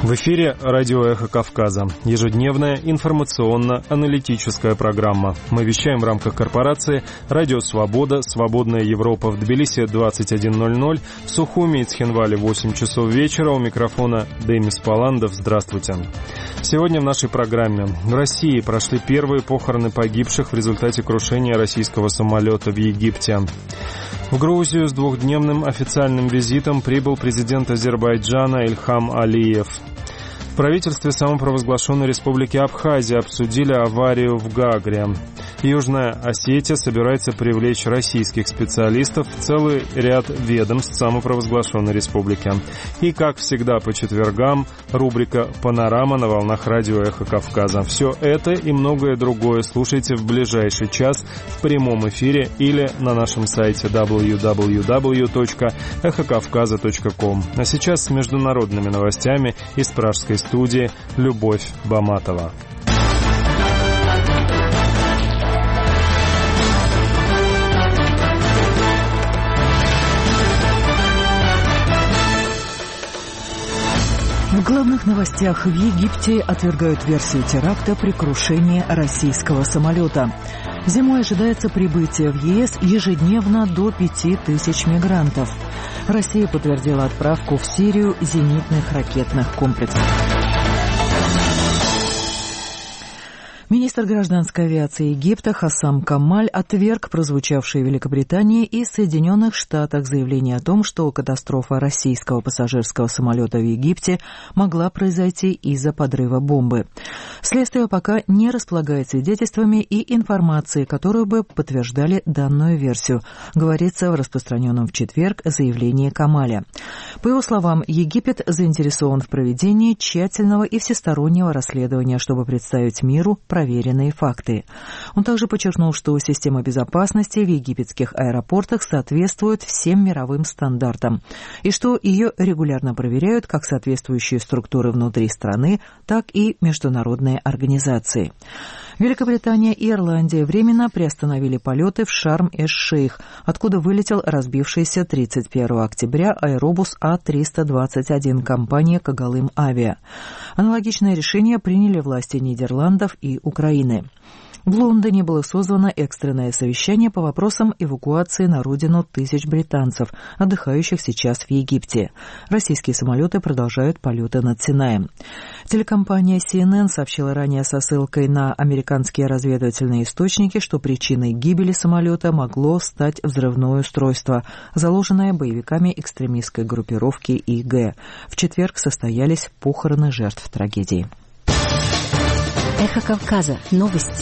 В эфире радио «Эхо Кавказа». Ежедневная информационно-аналитическая программа. Мы вещаем в рамках корпорации «Радио Свобода», «Свободная Европа» в Тбилиси 21:00, в Сухуми и Цхинвале 8 часов вечера. У микрофона Демис Паландов. Здравствуйте. Сегодня в нашей программе. В России прошли первые похороны погибших в результате крушения российского самолета в Египте. В Грузию с двухдневным официальным визитом прибыл президент Азербайджана Ильхам Алиев. В правительстве самопровозглашенной республики Абхазия обсудили аварию в Гагре. Южная Осетия собирается привлечь российских специалистов в целый ряд ведомств самопровозглашенной республики. И, как всегда, по четвергам рубрика «Панорама» на волнах радио «Эхо Кавказа». Все это и многое другое слушайте в ближайший час в прямом эфире или на нашем сайте www.эхокавказа.ком. А сейчас с международными новостями из пражской студии Любовь Баматова. В главных новостях: в Египте отвергают версию теракта при крушении российского самолета. Зимой ожидается прибытие в ЕС ежедневно до 5000 мигрантов. Россия подтвердила отправку в Сирию зенитных ракетных комплексов. Министр гражданской авиации Египта Хассам Камаль отверг прозвучавшие в Великобритании и Соединенных Штатах заявление о том, что катастрофа российского пассажирского самолета в Египте могла произойти из-за подрыва бомбы. Следствие пока не располагает свидетельствами и информацией, которые бы подтверждали данную версию, говорится в распространенном в четверг заявлении Камаля. По его словам, Египет заинтересован в проведении тщательного и всестороннего расследования, чтобы представить миру проверенные факты. Он также подчеркнул, что система безопасности в египетских аэропортах соответствует всем мировым стандартам, и что ее регулярно проверяют как соответствующие структуры внутри страны, так и международные организации. Великобритания и Ирландия временно приостановили полеты в Шарм-эш-Шейх, откуда вылетел разбившийся 31 октября аэробус А321 компании «Когалым Авиа». Аналогичное решение приняли власти Нидерландов и Украины. В Лондоне было созвано экстренное совещание по вопросам эвакуации на родину тысяч британцев, отдыхающих сейчас в Египте. Российские самолеты продолжают полеты над Синаем. Телекомпания CNN сообщила ранее со ссылкой на американские разведывательные источники, что причиной гибели самолета могло стать взрывное устройство, заложенное боевиками экстремистской группировки ИГ. В четверг состоялись похороны жертв трагедии. Эхо Кавказа. Новости.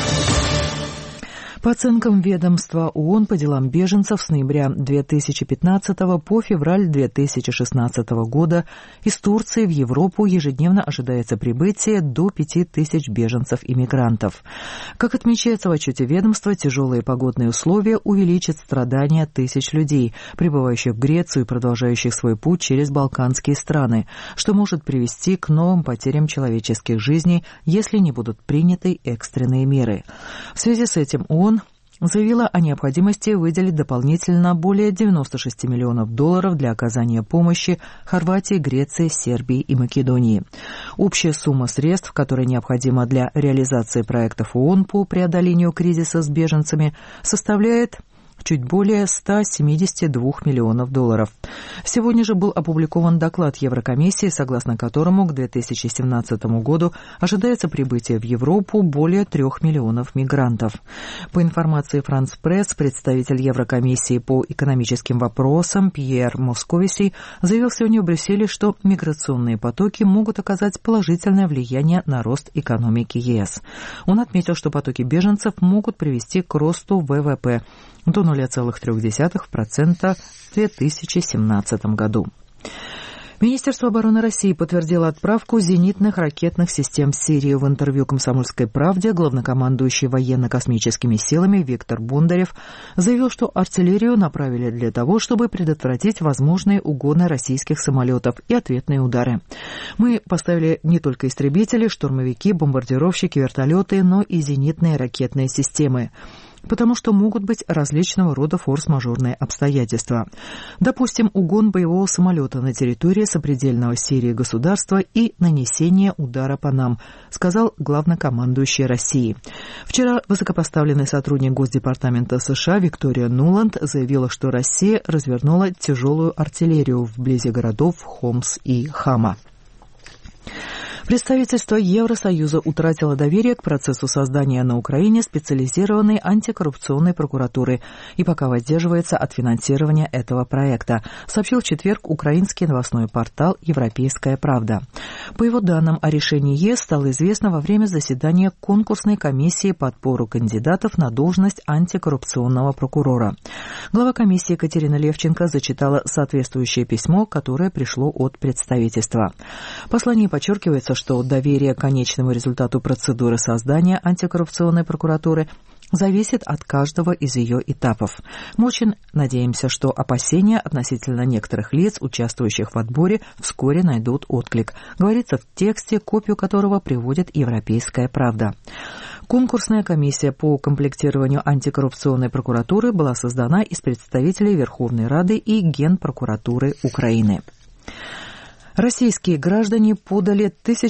По оценкам ведомства ООН по делам беженцев, с ноября 2015 по февраль 2016 года из Турции в Европу ежедневно ожидается прибытие до 5000 беженцев и мигрантов. Как отмечается в отчете ведомства, тяжелые погодные условия увеличат страдания тысяч людей, прибывающих в Грецию и продолжающих свой путь через балканские страны, что может привести к новым потерям человеческих жизней, если не будут приняты экстренные меры. В связи с этим ООН заявила о необходимости выделить дополнительно более $96 миллионов для оказания помощи Хорватии, Греции, Сербии и Македонии. Общая сумма средств, которая необходима для реализации проектов ООН по преодолению кризиса с беженцами, составляет чуть более $172 миллионов. Сегодня же был опубликован доклад Еврокомиссии, согласно которому к 2017 году ожидается прибытие в Европу более 3 миллионов мигрантов. По информации France Press, представитель Еврокомиссии по экономическим вопросам Пьер Московиси заявил сегодня в Брюсселе, что миграционные потоки могут оказать положительное влияние на рост экономики ЕС. Он отметил, что потоки беженцев могут привести к росту ВВП до 0,3% в 2017 году. Министерство обороны России подтвердило отправку зенитных ракетных систем в Сирию. В интервью «Комсомольской правде» главнокомандующий военно-космическими силами Виктор Бондарев заявил, что артиллерию направили для того, чтобы предотвратить возможные угоны российских самолетов и ответные удары. Мы поставили не только истребители, штурмовики, бомбардировщики, вертолеты, но и зенитные ракетные системы. потому что могут быть различного рода форс-мажорные обстоятельства. Допустим, угон боевого самолета на территории сопредельного Сирии государства и нанесение удара по нам, сказал главнокомандующий России. Вчера высокопоставленный сотрудник Госдепартамента США Виктория Нуланд заявила, что Россия развернула тяжелую артиллерию вблизи городов Хомс и Хама. Представительство Евросоюза утратило доверие к процессу создания на Украине специализированной антикоррупционной прокуратуры и пока воздерживается от финансирования этого проекта, сообщил в четверг украинский новостной портал «Европейская правда». По его данным, о решении ЕС стало известно во время заседания конкурсной комиссии по отбору кандидатов на должность антикоррупционного прокурора. Глава комиссии Катерина Левченко зачитала соответствующее письмо, которое пришло от представительства. В послании подчеркивается, что доверие к конечному результату процедуры создания антикоррупционной прокуратуры зависит от каждого из ее этапов. Мы очень надеемся, что опасения относительно некоторых лиц, участвующих в отборе, вскоре найдут отклик, говорится в тексте, копию которого приводит «Европейская правда». Конкурсная комиссия по комплектированию антикоррупционной прокуратуры была создана из представителей Верховной Рады и Генпрокуратуры Украины. Российские граждане подали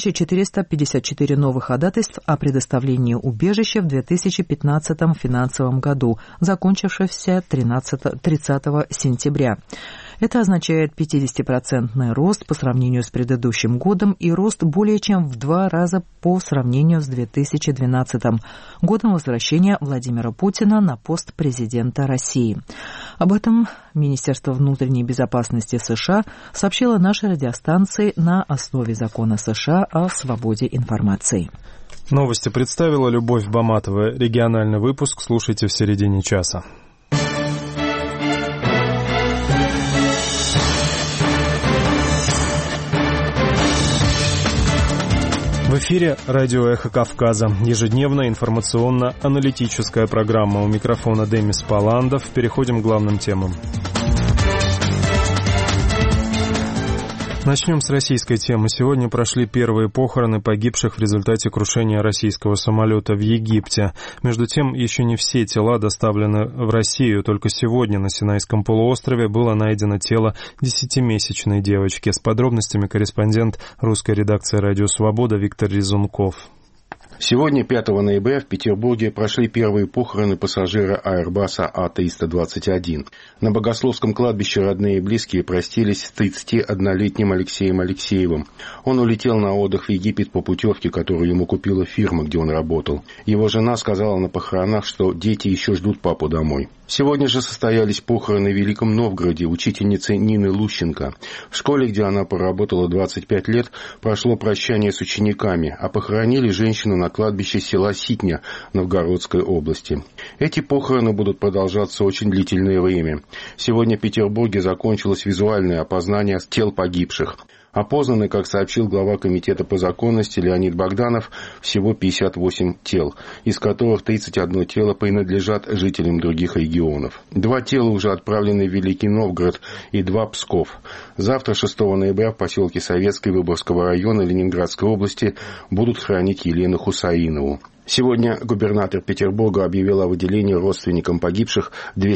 1454 новых ходатайств о предоставлении убежища в 2015 финансовом году, закончившемся 30 сентября. Это означает 50% рост по сравнению с предыдущим годом и рост более чем в 2 раза по сравнению с 2012 годом возвращения Владимира Путина на пост президента России. Об этом Министерство внутренней безопасности США сообщило нашей радиостанции на основе закона США о свободе информации. Новости представила Любовь Баматова. Региональный выпуск слушайте в середине часа. В эфире радио «Эхо Кавказа». Ежедневная информационно-аналитическая программа. У микрофона Демис Паландов. Переходим к главным темам. Начнем с российской темы. Сегодня прошли первые похороны погибших в результате крушения российского самолета в Египте. Между тем, еще не все тела доставлены в Россию. Только сегодня на Синайском полуострове было найдено тело 10-месячной девочки. С подробностями корреспондент русской редакции «Радио Свобода» Виктор Резунков. Сегодня, 5 ноября, в Петербурге прошли первые похороны пассажира Airbus А321. На Богословском кладбище родные и близкие простились с 31-летним Алексеем Алексеевым. Он улетел на отдых в Египет по путевке, которую ему купила фирма, где он работал. Его жена сказала на похоронах, что дети еще ждут папу домой. Сегодня же состоялись похороны в Великом Новгороде учительницы Нины Лущенко. В школе, где она проработала 25 лет, прошло прощание с учениками, а похоронили женщину на кладбище села Ситня Новгородской области. Эти похороны будут продолжаться очень длительное время. Сегодня в Петербурге закончилось визуальное опознание тел погибших. Опознаны, как сообщил глава комитета по законности Леонид Богданов, всего 58 тел, из которых 31 тело принадлежат жителям других регионов. 2 тела уже отправлены в Великий Новгород и 2 в Псков. Завтра, 6 ноября, в поселке Советской Выборгского района Ленинградской области будут хоронить Елену Хусаинову. Сегодня губернатор Петербурга объявил о выделении родственникам погибших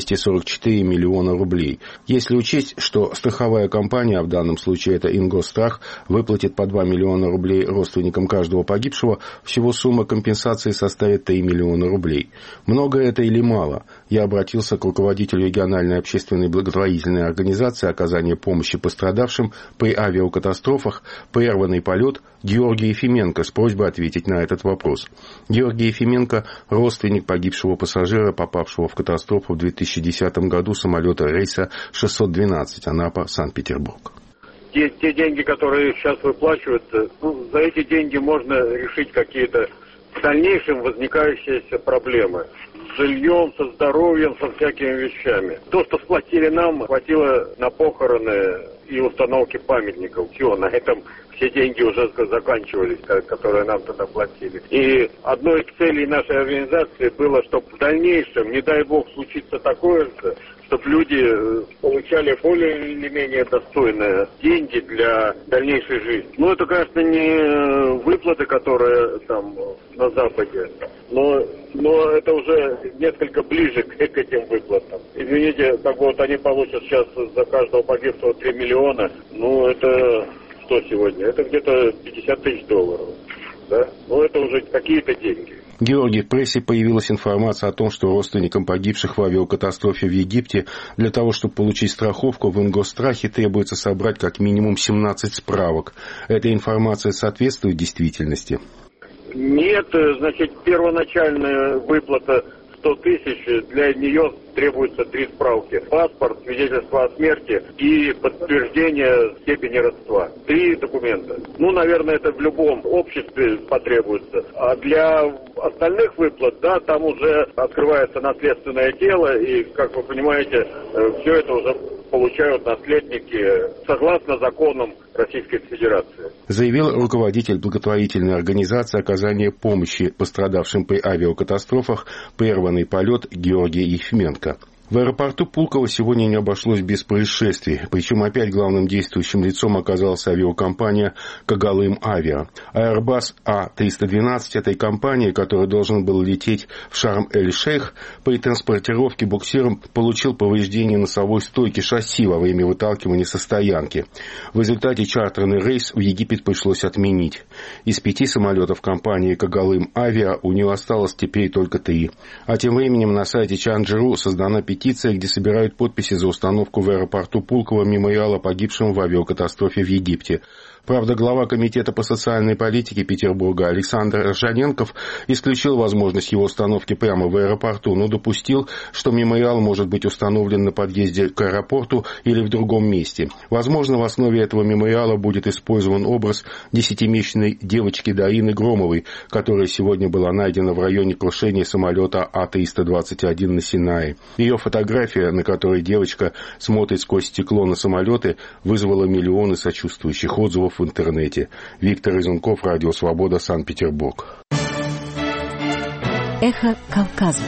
244 миллиона рублей. Если учесть, что страховая компания, в данном случае это Ингосстрах, выплатит по 2 миллиона рублей родственникам каждого погибшего, всего сумма компенсации составит 3 миллиона рублей. Много это или мало? Я обратился к руководителю региональной общественной благотворительной организации оказания помощи пострадавшим при авиакатастрофах «Прерванный полет» Георгию Ефименко с просьбой ответить на этот вопрос. Георгий Ефименко – родственник погибшего пассажира, попавшего в катастрофу в 2010 году самолета рейса 612 Анапа-Санкт-Петербург. Те деньги, которые сейчас выплачиваются, за эти деньги можно решить какие-то в дальнейшем возникающиеся проблемы. С жильем, со здоровьем, со всякими вещами. То, что сплатили нам, хватило на похороны и установки памятников. Все, на этом все деньги уже заканчивались, которые нам тогда платили. И одной из целей нашей организации было, чтобы в дальнейшем, не дай бог, случится такое же, чтобы люди получали более или менее достойные деньги для дальнейшей жизни. Ну, это, конечно, не выплаты, которые там на Западе. Но это уже несколько ближе к этим выплатам. Извините, они получат сейчас за каждого погибшего 3 миллиона. Это что сегодня? Это где-то $50 тысяч. Да? Это уже какие-то деньги. Георгий, в прессе появилась информация о том, что родственникам погибших в авиакатастрофе в Египте для того, чтобы получить страховку в Ингосстрахе, требуется собрать как минимум 17 справок. Эта информация соответствует действительности? Нет, первоначальная выплата 100 тысяч, для нее требуется 3 справки. Паспорт, свидетельство о смерти и подтверждение степени родства. 3 документа. Наверное, это в любом обществе потребуется. А для остальных выплат, там уже открывается наследственное дело, и, как вы понимаете, все это уже получают наследники согласно законам Российской Федерации. Заявил руководитель благотворительной организации оказания помощи пострадавшим при авиакатастрофах «Прерванный полет» Георгий Ефименко. В аэропорту Пулково сегодня не обошлось без происшествий, причем опять главным действующим лицом оказалась авиакомпания «Когалым Авиа». Airbus A312 этой компании, который должен был лететь в Шарм-эль-Шейх, при транспортировке буксиром получил повреждение носовой стойки шасси во время выталкивания со стоянки. В результате чартерный рейс в Египет пришлось отменить. Из 5 самолетов компании «Когалым Авиа» у нее осталось теперь только 3. А тем временем на сайте Changi.ru создана петиция, где собирают подписи за установку в аэропорту Пулково мемориала погибшим в авиакатастрофе в Египте. Правда, глава Комитета по социальной политике Петербурга Александр Ржаненков исключил возможность его установки прямо в аэропорту, но допустил, что мемориал может быть установлен на подъезде к аэропорту или в другом месте. Возможно, в основе этого мемориала будет использован образ 10-месячной девочки Дарины Громовой, которая сегодня была найдена в районе крушения самолета А321 на Синае. Ее фотография, на которой девочка смотрит сквозь стекло на самолеты, вызвала миллионы сочувствующих отзывов в интернете. Виктор Изунков, Радио Свобода, Санкт-Петербург. Эхо Кавказа.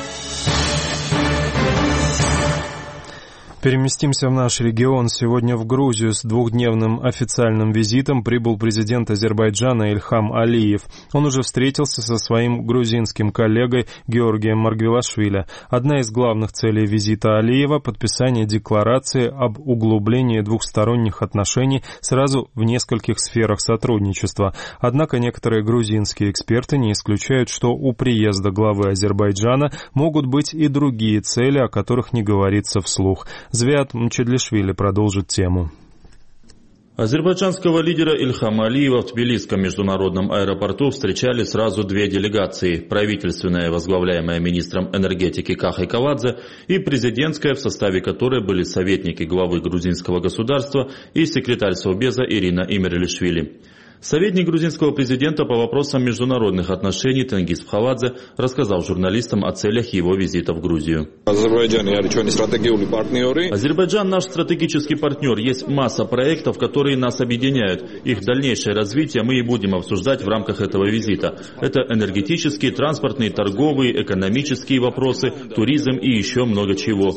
Переместимся в наш регион. Сегодня в Грузию с двухдневным официальным визитом прибыл президент Азербайджана Ильхам Алиев. Он уже встретился со своим грузинским коллегой Георгием Маргвелашвили. Одна из главных целей визита Алиева – подписание декларации об углублении двухсторонних отношений сразу в нескольких сферах сотрудничества. Однако некоторые грузинские эксперты не исключают, что у приезда главы Азербайджана могут быть и другие цели, о которых не говорится вслух. Звиат Мчедлишвили продолжит тему. Азербайджанского лидера Ильхама Алиева в Тбилисском международном аэропорту встречали сразу 2 делегации – правительственная, возглавляемая министром энергетики Кахой Каладзе, и президентская, в составе которой были советники главы грузинского государства и секретарь Совбеза Ирина Имерлишвили. Советник грузинского президента по вопросам международных отношений Тенгиз Пхаладзе рассказал журналистам о целях его визита в Грузию. Азербайджан наш стратегический партнер. Есть масса проектов, которые нас объединяют. Их дальнейшее развитие мы и будем обсуждать в рамках этого визита. Это энергетические, транспортные, торговые, экономические вопросы, туризм и еще много чего.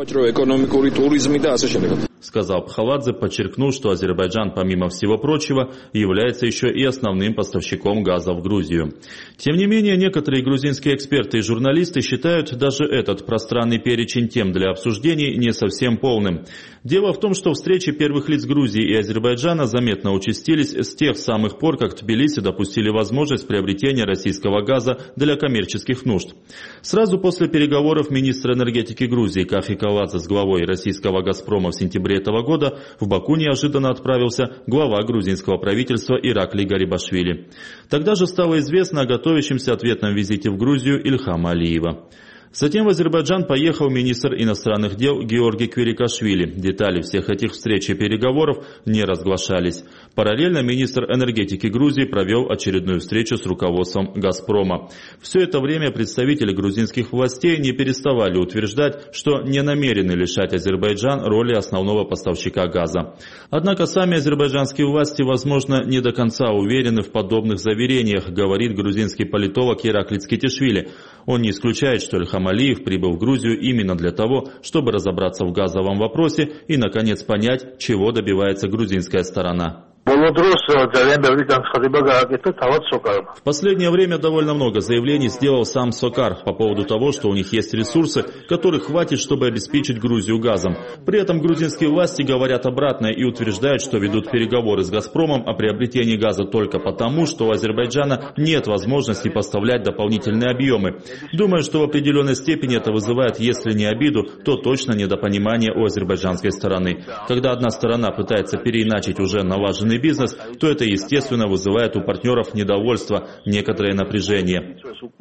Сказал Пхаладзе, подчеркнув, что Азербайджан, помимо всего прочего, является еще и основным поставщиком газа в Грузию. Тем не менее, некоторые грузинские эксперты и журналисты считают даже этот пространный перечень тем для обсуждений не совсем полным. Дело в том, что встречи первых лиц Грузии и Азербайджана заметно участились с тех самых пор, как Тбилиси допустили возможность приобретения российского газа для коммерческих нужд. Сразу после переговоров министра энергетики Грузии Кахи Каладзе с главой российского «Газпрома» в сентябре этого года в Баку неожиданно отправился глава грузинского правительства Ираклий Гарибашвили. Тогда же стало известно о готовящемся ответном визите в Грузию Ильхама Алиева. Затем в Азербайджан поехал министр иностранных дел Георгий Квирикашвили. Детали всех этих встреч и переговоров не разглашались. Параллельно министр энергетики Грузии провел очередную встречу с руководством «Газпрома». Все это время представители грузинских властей не переставали утверждать, что не намерены лишать Азербайджан роли основного поставщика газа. Однако сами азербайджанские власти, возможно, не до конца уверены в подобных заверениях, говорит грузинский политолог Ираклий Цкетишвили. Он не исключает, что Ильхам Алиев прибыл в Грузию именно для того, чтобы разобраться в газовом вопросе и, наконец, понять, чего добивается грузинская сторона. В последнее время довольно много заявлений сделал сам Сокар по поводу того, что у них есть ресурсы, которых хватит, чтобы обеспечить Грузию газом. При этом грузинские власти говорят обратное и утверждают, что ведут переговоры с «Газпромом» о приобретении газа только потому, что у Азербайджана нет возможности поставлять дополнительные объемы. Думаю, что в определенной степени это вызывает, если не обиду, то точно недопонимание у азербайджанской стороны. Когда одна сторона пытается переиначить уже налаженный бизнес, то это, естественно, вызывает у партнеров недовольство, некоторое напряжение.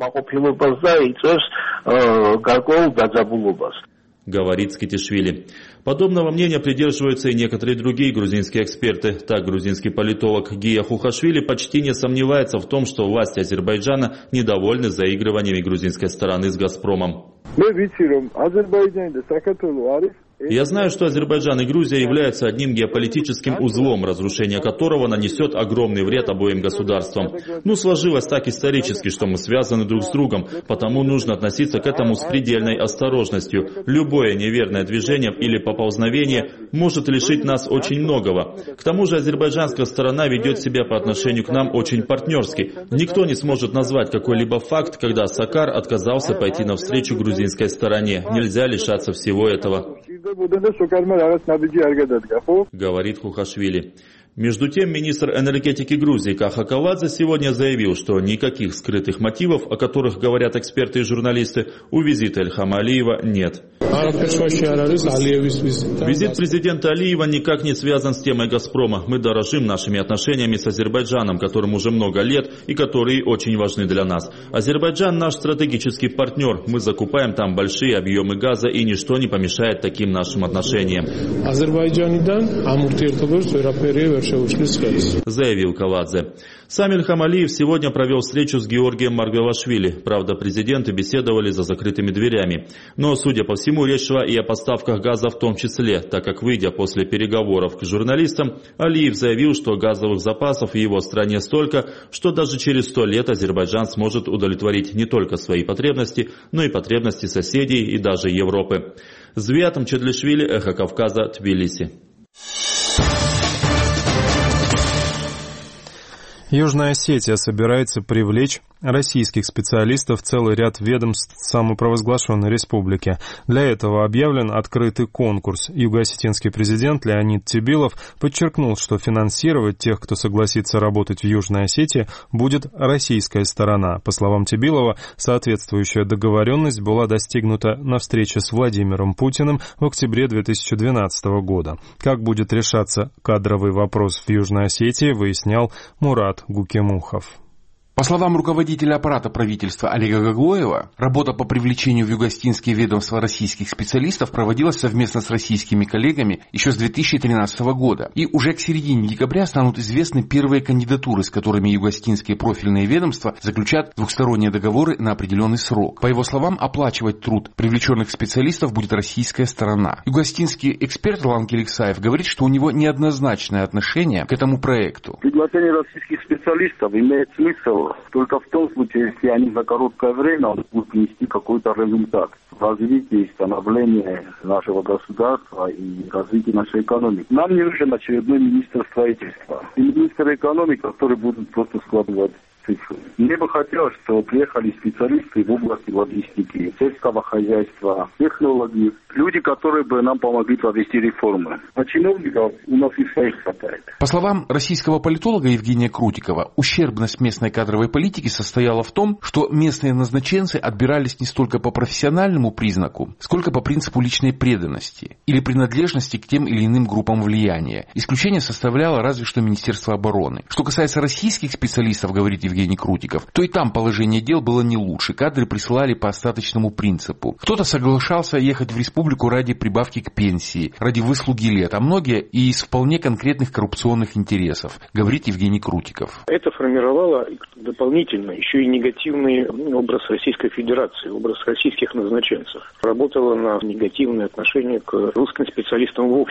Говорит Скитишвили. Подобного мнения придерживаются и некоторые другие грузинские эксперты. Так, грузинский политолог Гия Хухашвили почти не сомневается в том, что власти Азербайджана недовольны заигрываниями грузинской стороны с «Газпромом». Я знаю, что Азербайджан и Грузия являются одним геополитическим узлом, разрушение которого нанесет огромный вред обоим государствам. Сложилось так исторически, что мы связаны друг с другом, потому нужно относиться к этому с предельной осторожностью. Любое неверное движение или поползновение может лишить нас очень многого. К тому же азербайджанская сторона ведет себя по отношению к нам очень партнерски. Никто не сможет назвать какой-либо факт, когда Сокар отказался пойти навстречу грузинской стороне. Нельзя лишаться всего этого. Говорит Хухашвили. Между тем, министр энергетики Грузии Каха Каладзе сегодня заявил, что никаких скрытых мотивов, о которых говорят эксперты и журналисты, у визита Ильхама Алиева нет. Визит президента Алиева никак не связан с темой «Газпрома». Мы дорожим нашими отношениями с Азербайджаном, которым уже много лет и которые очень важны для нас. Азербайджан наш стратегический партнер. Мы закупаем там большие объемы газа, и ничто не помешает таким нашим отношениям. Заявил Каладзе. Сам Ильхам Алиев сегодня провел встречу с Георгием Маргвелашвили. Правда, президенты беседовали за закрытыми дверями. Но, судя по всему, речь шла и о поставках газа в том числе, так как, выйдя после переговоров к журналистам, Алиев заявил, что газовых запасов в его стране столько, что даже через 100 лет Азербайджан сможет удовлетворить не только свои потребности, но и потребности соседей и даже Европы. Звиат Мчедлишвили, Эхо Кавказа, Тбилиси. Южная Осетия собирается привлечь российских специалистов в целый ряд ведомств самопровозглашенной республики. Для этого объявлен открытый конкурс. Юго-осетинский президент Леонид Тибилов подчеркнул, что финансировать тех, кто согласится работать в Южной Осетии, будет российская сторона. По словам Тибилова, соответствующая договоренность была достигнута на встрече с Владимиром Путиным в октябре 2012 года. Как будет решаться кадровый вопрос в Южной Осетии, выяснял Мурат Гукемухов. По словам руководителя аппарата правительства Олега Гаглоева, работа по привлечению в юго-осетинские ведомства российских специалистов проводилась совместно с российскими коллегами еще с 2013 года. И уже к середине декабря станут известны первые кандидатуры, с которыми юго-осетинские профильные ведомства заключат двухсторонние договоры на определенный срок. По его словам, оплачивать труд привлеченных специалистов будет российская сторона. Юго-осетинский эксперт Ролан Келексаев говорит, что у него неоднозначное отношение к этому проекту. Приглашение российских специалистов имеет смысл только в том случае, если они за короткое время будут нести какой-то результат в развитии и становлении нашего государства и развитии нашей экономики. Нам не нужен очередной министр строительства и министр экономики, который будет просто складывать цифры. Мне бы хотелось, чтобы приехали специалисты в области логистики, сельского хозяйства, технологий, люди, которые бы нам помогли провести реформы. А чиновников у нас и своих хватает. По словам российского политолога Евгения Крутикова, ущербность местной кадровой политики состояла в том, что местные назначенцы отбирались не столько по профессиональному признаку, сколько по принципу личной преданности или принадлежности к тем или иным группам влияния. Исключение составляло разве что Министерство обороны. Что касается российских специалистов, говорит Евгений Крутиков, то и там положение дел было не лучше. Кадры присылали по остаточному принципу. Кто-то соглашался ехать в республику ради прибавки к пенсии, ради выслуги лет, а многие и из вполне конкретных коррупционных интересов, говорит Евгений Крутиков. Это формировало дополнительно еще и негативный образ Российской Федерации, образ российских назначенцев. Работало на негативное отношение к русским специалистам вовсе.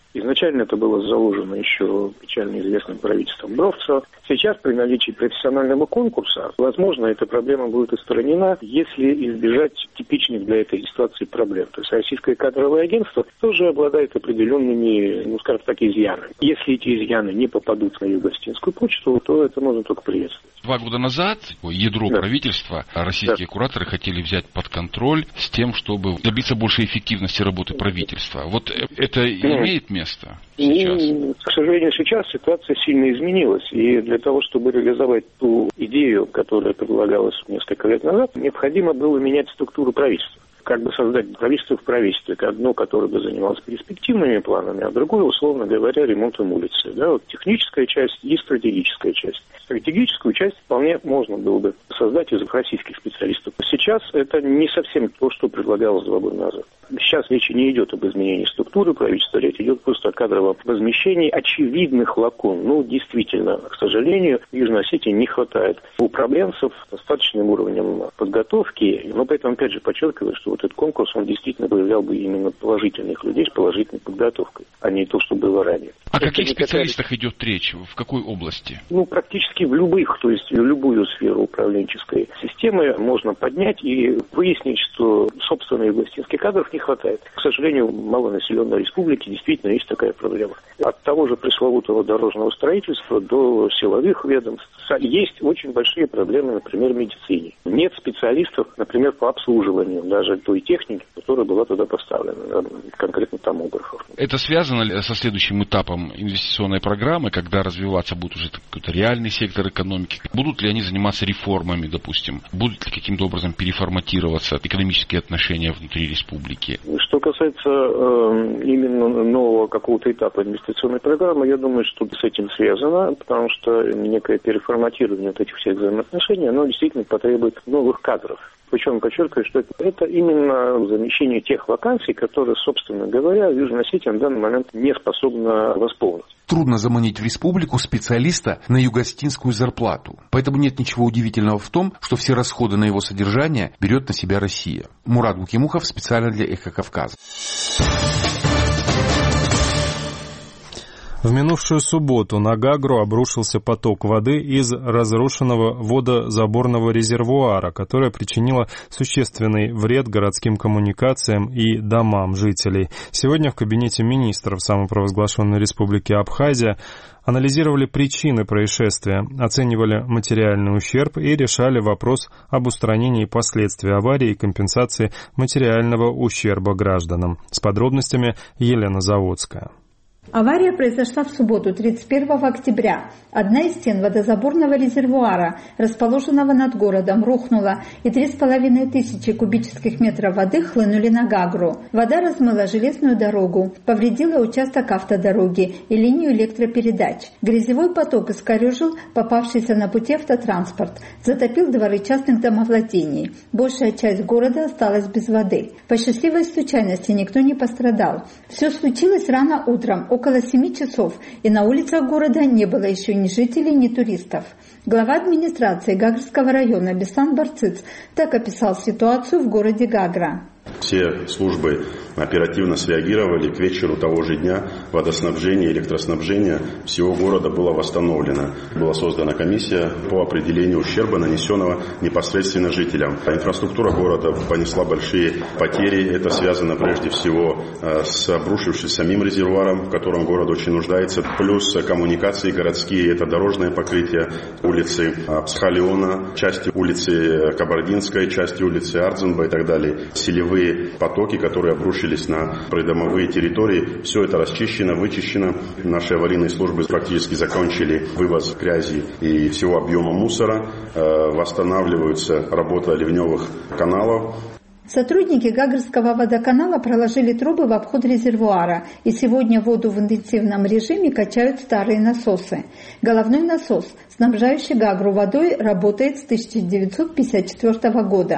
Изначально это было заложено еще печально известным правительством Бровцева. Сейчас при наличии профессионального конкурса, возможно, эта проблема будет устранена, если избежать типичных для этой ситуации проблем. То есть российское кадровое агентство тоже обладает определенными, скажем так, изъянами. Если эти изъяны не попадут на Юго-Осетинскую почту, то это можно только приветствовать. 2 года назад ядро правительства, российские кураторы хотели взять под контроль с тем, чтобы добиться большей эффективности работы правительства. Вот это имеет место сейчас? К сожалению, сейчас ситуация сильно изменилась. И для того, чтобы реализовать ту идею, которая предлагалась несколько лет назад, необходимо было менять структуру правительства. Как бы создать правительство в правительстве, одно, которое бы занималось перспективными планами, а другое, условно говоря, ремонтом улицы. Да, вот техническая часть и стратегическая часть. Стратегическую часть вполне можно было бы создать из российских специалистов. Сейчас это не совсем то, что предлагалось 2 года назад. Сейчас речь не идет об изменении структуры правительства, речь идет просто о кадровом возмещении очевидных лакун. Действительно, к сожалению, в Южной Осетии не хватает управленцев с достаточным уровнем подготовки. Но при этом, опять же, подчеркиваю, что вот этот конкурс, он действительно выявлял бы именно положительных людей с положительной подготовкой, а не то, что было ранее. О каких специалистах идет речь? В какой области? Практически в любых, то есть в любую сферу управленческой системы можно поднять и выяснить, что, собственно, юго-осетинских кадров не хватает. К сожалению, в малонаселенной республике действительно есть такая проблема. От того же пресловутого дорожного строительства до силовых ведомств есть очень большие проблемы, например, в медицине. Нет специалистов, например, по обслуживанию даже той техники, которая была туда поставлена, конкретно томографов. Это связано ли со следующим этапом инвестиционной программы, когда развиваться будет уже какой-то реальный сектор экономики? Будут ли они заниматься реформами, допустим? Будут ли каким-то образом переформатироваться экономические отношения внутри республики? Что касается именно нового какого-то этапа инвестиционной программы, я думаю, что с этим связано, потому что некое переформатирование вот этих всех взаимоотношений, оно действительно потребует новых кадров. Причем подчеркиваю, что это именно замещение тех вакансий, которые, собственно говоря, Южная Осетия на данный момент не способна восполнить. Трудно заманить в республику специалиста на юго-осетинскую зарплату. Поэтому нет ничего удивительного в том, что все расходы на его содержание берет на себя Россия. Мурат Гукимухов специально для «Эхо Кавказа». В минувшую субботу на Гагру обрушился поток воды из разрушенного водозаборного резервуара, которое причинило существенный вред городским коммуникациям и домам жителей. Сегодня в кабинете министров самопровозглашенной республики Абхазия анализировали причины происшествия, оценивали материальный ущерб и решали вопрос об устранении последствий аварии и компенсации материального ущерба гражданам. С подробностями Елена Заводская. Авария произошла в субботу, 31 октября. Одна из стен водозаборного резервуара, расположенного над городом, рухнула, и 3500 кубических метров воды хлынули на Гагру. Вода размыла железную дорогу, повредила участок автодороги и линию электропередач. Грязевой поток искорежил попавшийся на пути автотранспорт, затопил дворы частных домовладений. Большая часть города осталась без воды. По счастливой случайности никто не пострадал. Все случилось рано утром, около 7 часов, и на улицах города не было еще ни жителей, ни туристов. Глава администрации Гагрского района Бесан Барциц так описал ситуацию в городе Гагра. Все службы оперативно среагировали. К вечеру того же дня водоснабжение и электроснабжение всего города было восстановлено. Была создана комиссия по определению ущерба, нанесенного непосредственно жителям. Инфраструктура города понесла большие потери. Это связано прежде всего с обрушившимся самим резервуаром, в котором город очень нуждается. Плюс коммуникации городские, это дорожное покрытие улицы Абсхалиона, части улицы Кабардинской, части улицы Ардзенба и так далее. Селевые потоки, которые обрушились на придомовые территории. Все это расчищено, вычищено. Наши аварийные службы практически закончили вывоз грязи и всего объема мусора. Восстанавливаются работа ливневых каналов. Сотрудники Гагрского водоканала проложили трубы в обход резервуара, и сегодня воду в интенсивном режиме качают старые насосы. Головной насос, снабжающий Гагру водой, работает с 1954 года.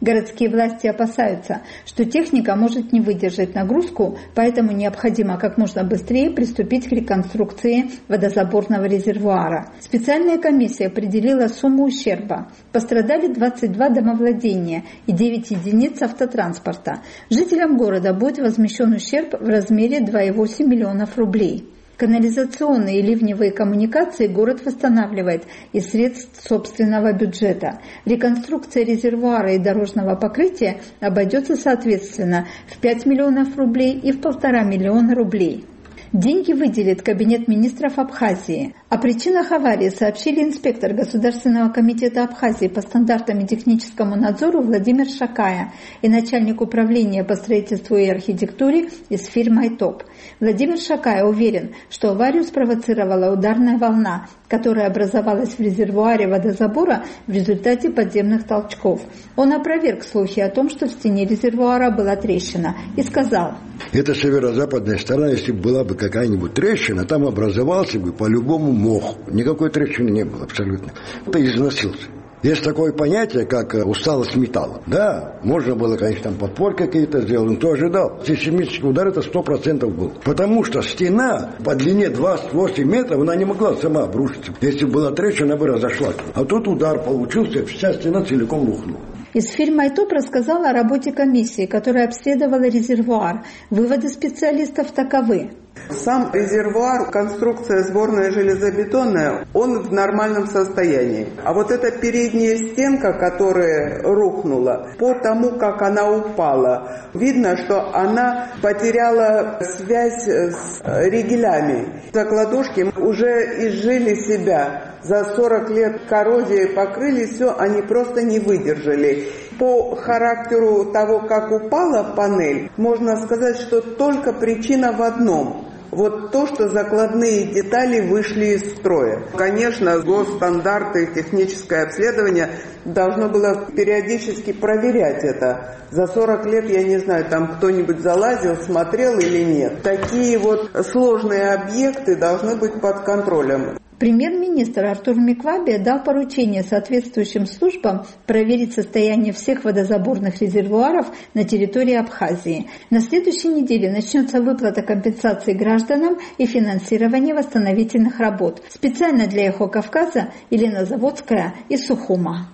Городские власти опасаются, что техника может не выдержать нагрузку, поэтому необходимо как можно быстрее приступить к реконструкции водозаборного резервуара. Специальная комиссия определила сумму ущерба. Пострадали 22 домовладения и 9 единиц автотранспорта. Жителям города будет возмещен ущерб в размере 2,8 миллионов рублей. Канализационные и ливневые коммуникации город восстанавливает из средств собственного бюджета. Реконструкция резервуара и дорожного покрытия обойдется соответственно в 5 миллионов рублей и в 1,5 миллиона рублей. Деньги выделит Кабинет министров Абхазии. О причинах аварии сообщили инспектор Государственного комитета Абхазии по стандартам и техническому надзору Владимир Шакая и начальник управления по строительству и архитектуре ИСФИР Майтоп. Владимир Шакая уверен, что аварию спровоцировала ударная волна, которая образовалась в резервуаре водозабора в результате подземных толчков. Он опроверг слухи о том, что в стене резервуара была трещина, и сказал: «Это северо-западная сторона, если была бы какая-нибудь трещина, там образовался бы по-любому мох. Никакой трещины не было абсолютно. Это износился. Есть такое понятие, как усталость металла. Да, можно было, конечно, там подпор какие-то сделать, но кто ожидал? Сейсмический удар это 100% был. Потому что стена по длине 28 метров, она не могла сама обрушиться. Если была трещина, она бы разошлась. А тут удар получился, вся стена целиком рухнула. ИСФИР Майтоп рассказал о работе комиссии, которая обследовала резервуар. Выводы специалистов таковы. Сам резервуар, конструкция сборная железобетонная, он в нормальном состоянии. А вот эта передняя стенка, которая рухнула, по тому, как она упала, видно, что она потеряла связь с ригелями. Закладушки уже изжили себя. За 40 лет коррозией покрыли все, они просто не выдержали. По характеру того, как упала панель, можно сказать, что только причина в одном. Вот то, что закладные детали вышли из строя. Конечно, госстандарты, техническое обследование должно было периодически проверять это. За 40 лет, я не знаю, там кто-нибудь залазил, смотрел или нет. Такие вот сложные объекты должны быть под контролем. Премьер-министр Артур Микваби дал поручение соответствующим службам проверить состояние всех водозаборных резервуаров на территории Абхазии. На следующей неделе начнется выплата компенсаций гражданам и финансирование восстановительных работ. Специально для «Эхо Кавказа» Елена Заводская из Сухума.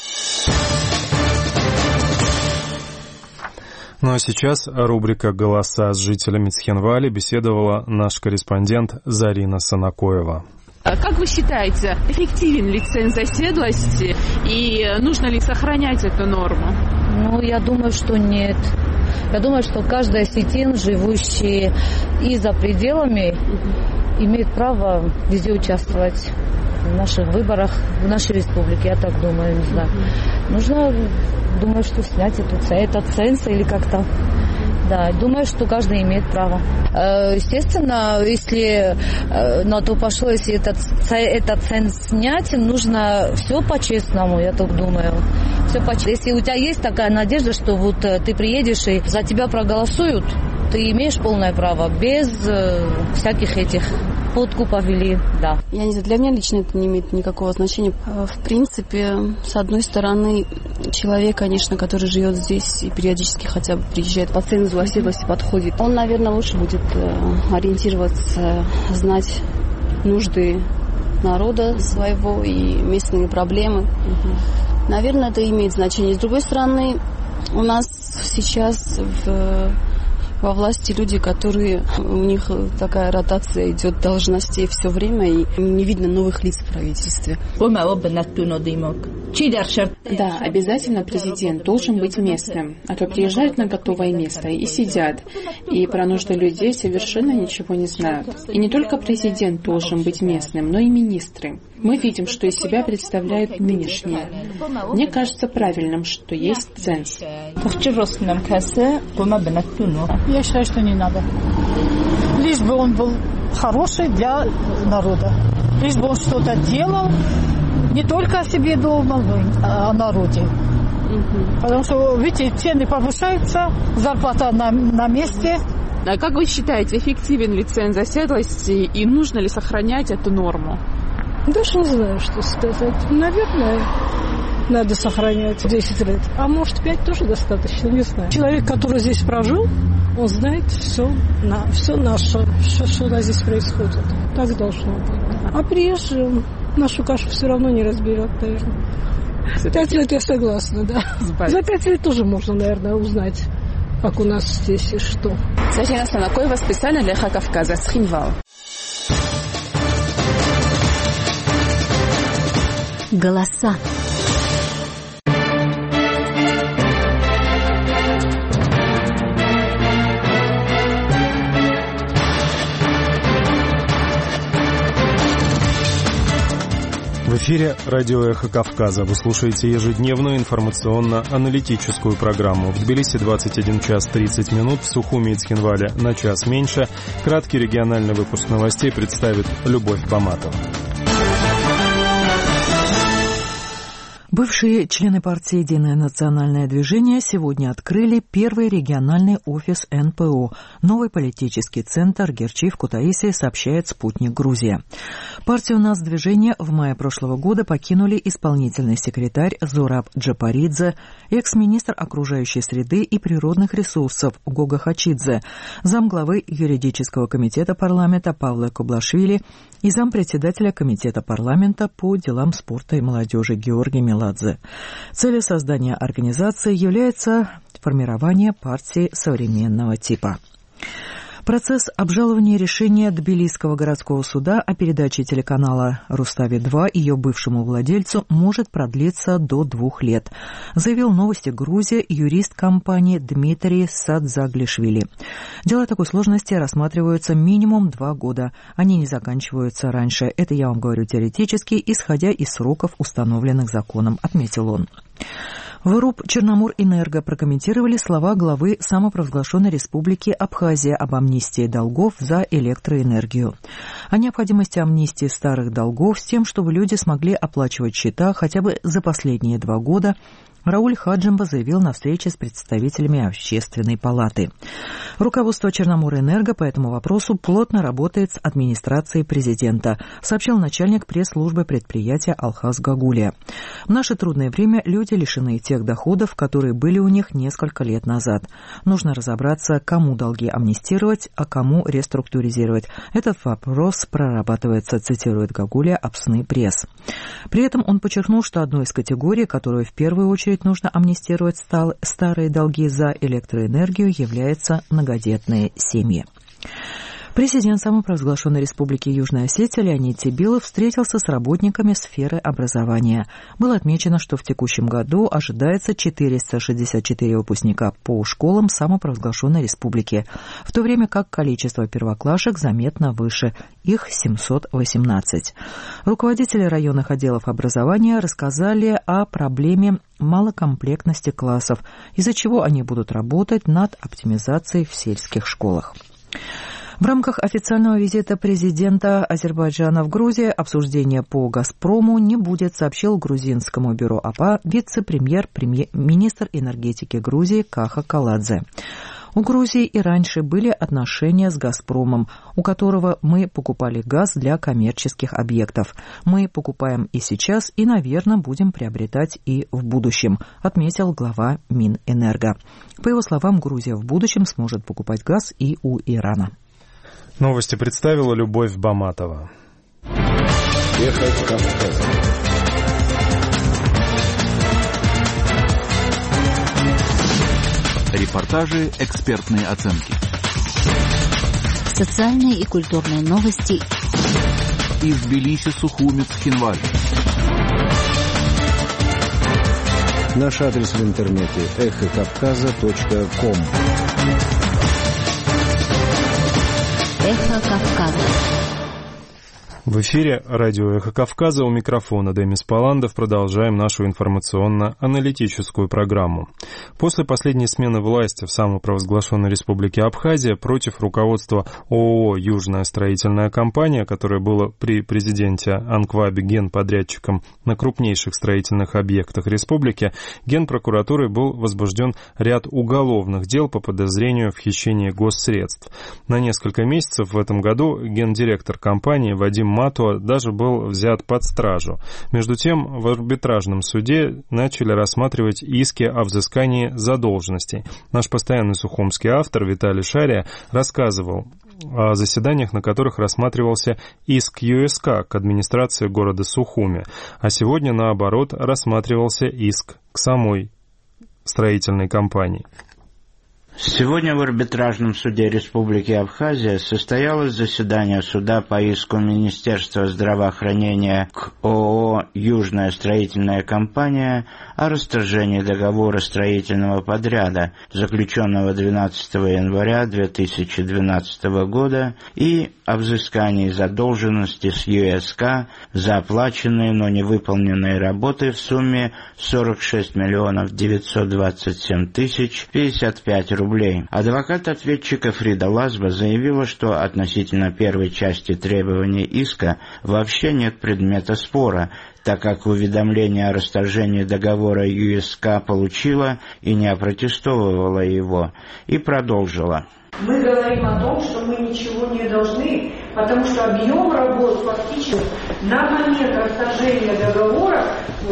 Ну а сейчас рубрика «Голоса» с жителями Цхинвали беседовала наш корреспондент Зарина Санакоева. Как вы считаете, эффективен ли ценз оседлости и нужно ли сохранять эту норму? Ну, я думаю, что нет. Я думаю, что каждый осетин, живущий и за пределами, имеет право везде участвовать в наших выборах, в нашей республике, я так думаю, не знаю. Нужно, думаю, что снять этот ценз или как-то. Да, думаю, что каждый имеет право. Естественно, если на то пошло, если этот ценз снять, нужно все по-честному, я так думаю. Все по-честному. Если у тебя есть такая надежда, что вот ты приедешь и за тебя проголосуют, ты имеешь полное право, без всяких этих подкупов или, да. Я не знаю, для меня лично это не имеет никакого значения. В принципе, с одной стороны, человек, конечно, который живет здесь и периодически хотя бы приезжает по цензу оседлости подходит, он, наверное, лучше будет ориентироваться, знать нужды народа своего и местные проблемы. Наверное, это имеет значение. С другой стороны, у нас сейчас во власти люди, которые, у них такая ротация идет должностей все время, и не видно новых лиц в правительстве. Да, обязательно президент должен быть местным, а то приезжают на готовое место и сидят, и про нужды людей совершенно ничего не знают. И не только президент должен быть местным, но и министры. Мы видим, что из себя представляют нынешние. Мне кажется правильным, что есть ценз. Я считаю, что не надо. Лишь бы он был хороший для народа. Лишь бы он что-то делал, не только о себе думал, но и о народе. Потому что, видите, цены повышаются, зарплата на месте. А как вы считаете, эффективен ли ценз оседлости и нужно ли сохранять эту норму? Даже не знаю, что сказать. Наверное, надо сохранять 10 лет. А может 5 тоже достаточно, не знаю. Человек, который здесь прожил, он знает все наше, что у нас здесь происходит. Так должно быть. А приезжий нашу кашу все равно не разберет, наверное. 5 лет я согласна, да. За 5 лет тоже можно, наверное, узнать, как у нас здесь и что. Татьяна Станакоева специально для Эхо Кавказа с Хинвал. Голоса. В эфире радио «Эхо Кавказа». Вы слушаете ежедневную информационно-аналитическую программу. В Тбилиси 21 час 30 минут, в Сухуми и Цхинвале на час меньше. Краткий региональный выпуск новостей представит Любовь Баматова. Бывшие члены партии «Единое национальное движение» сегодня открыли первый региональный офис НПО, новый политический центр Герчи в Кутаиси, сообщает «Спутник Грузия». Партию «Нас движение» в мае прошлого года покинули исполнительный секретарь Зураб Джапаридзе, экс-министр окружающей среды и природных ресурсов Гога Хачидзе, замглавы юридического комитета парламента Павла Коблашвили и зампредседателя комитета парламента по делам спорта и молодежи Георгий Меладзе. Целью создания организации является формирование партии современного типа. Процесс обжалования решения Тбилисского городского суда о передаче телеканала «Рустави-2» ее бывшему владельцу может продлиться до 2 лет, заявил «Новости Грузия» юрист компании Дмитрий Садзаглишвили. Дела такой сложности рассматриваются минимум 2 года. Они не заканчиваются раньше. Это я вам говорю теоретически, исходя из сроков, установленных законом, отметил он. В РУП «Черноморэнерго» прокомментировали слова главы самопровозглашенной республики Абхазия об амнистии долгов за электроэнергию. О необходимости амнистии старых долгов с тем, чтобы люди смогли оплачивать счета хотя бы за последние 2 года, Рауль Хаджимба заявил на встрече с представителями Общественной палаты. Руководство Черноморэнерго по этому вопросу плотно работает с администрацией президента, сообщил начальник пресс-службы предприятия Алхаз Гагулия. В наше трудное время люди лишены тех доходов, которые были у них несколько лет назад. Нужно разобраться, кому долги амнистировать, а кому реструктуризировать. Этот вопрос прорабатывается, цитирует Гагулия Апсны пресс. При этом он подчеркнул, что одной из категорий, которую в первую очередь нужно амнистировать старые долги за электроэнергию, являются многодетные семьи. Президент самопровозглашенной республики Южная Осетия Леонид Тибилов встретился с работниками сферы образования. Было отмечено, что в текущем году ожидается 464 выпускника по школам самопровозглашенной республики, в то время как количество первоклашек заметно выше, их 718. Руководители районных отделов образования рассказали о проблеме малокомплектности классов, из-за чего они будут работать над оптимизацией в сельских школах. В рамках официального визита президента Азербайджана в Грузии обсуждение по «Газпрому» не будет, сообщил грузинскому бюро АПА вице-премьер-министр энергетики Грузии Каха Каладзе. У Грузии и раньше были отношения с «Газпромом», у которого мы покупали газ для коммерческих объектов. Мы покупаем и сейчас, и, наверное, будем приобретать и в будущем, отметил глава Минэнерго. По его словам, Грузия в будущем сможет покупать газ и у Ирана. Новости представила Любовь Баматова. Эхо Кавказа. Репортажи, экспертные оценки. Социальные и культурные новости. Из Тбилиси, Сухуми, Цхинваль. Наш адрес в интернете эхокавказа.ком. Эхо Кавказа. В эфире радио «Эхо Кавказа», у микрофона Демис Паландов. Продолжаем нашу информационно-аналитическую программу. После последней смены власти в самопровозглашенной республике Абхазия против руководства ООО «Южная строительная компания», которое было при президенте Анквабе генподрядчиком на крупнейших строительных объектах республики, Генпрокуратурой был возбужден ряд уголовных дел по подозрению в хищении госсредств. На несколько месяцев в этом году гендиректор компании Вадим Матуа даже был взят под стражу. Между тем, в арбитражном суде начали рассматривать иски о взыскании задолженностей. Наш постоянный сухумский автор Виталий Шария рассказывал о заседаниях, на которых рассматривался иск ЮСК к администрации города Сухуми, а сегодня, наоборот, рассматривался иск к самой строительной компании. Сегодня в арбитражном суде Республики Абхазия состоялось заседание суда по иску Министерства здравоохранения к ООО «Южная строительная компания» о расторжении договора строительного подряда, заключенного 12 января 2012 года, и о взыскании задолженности с ЮСК за оплаченные, но не выполненные работы в сумме 46 927 055 рублей. Адвокат ответчика Фрида Лазба заявила, что относительно первой части требований иска вообще нет предмета спора, так как уведомление о расторжении договора ЮСК получила и не опротестовывала его, и продолжила. Мы говорим о том, что мы ничего не должны, потому что объем работ фактически на момент расторжения договора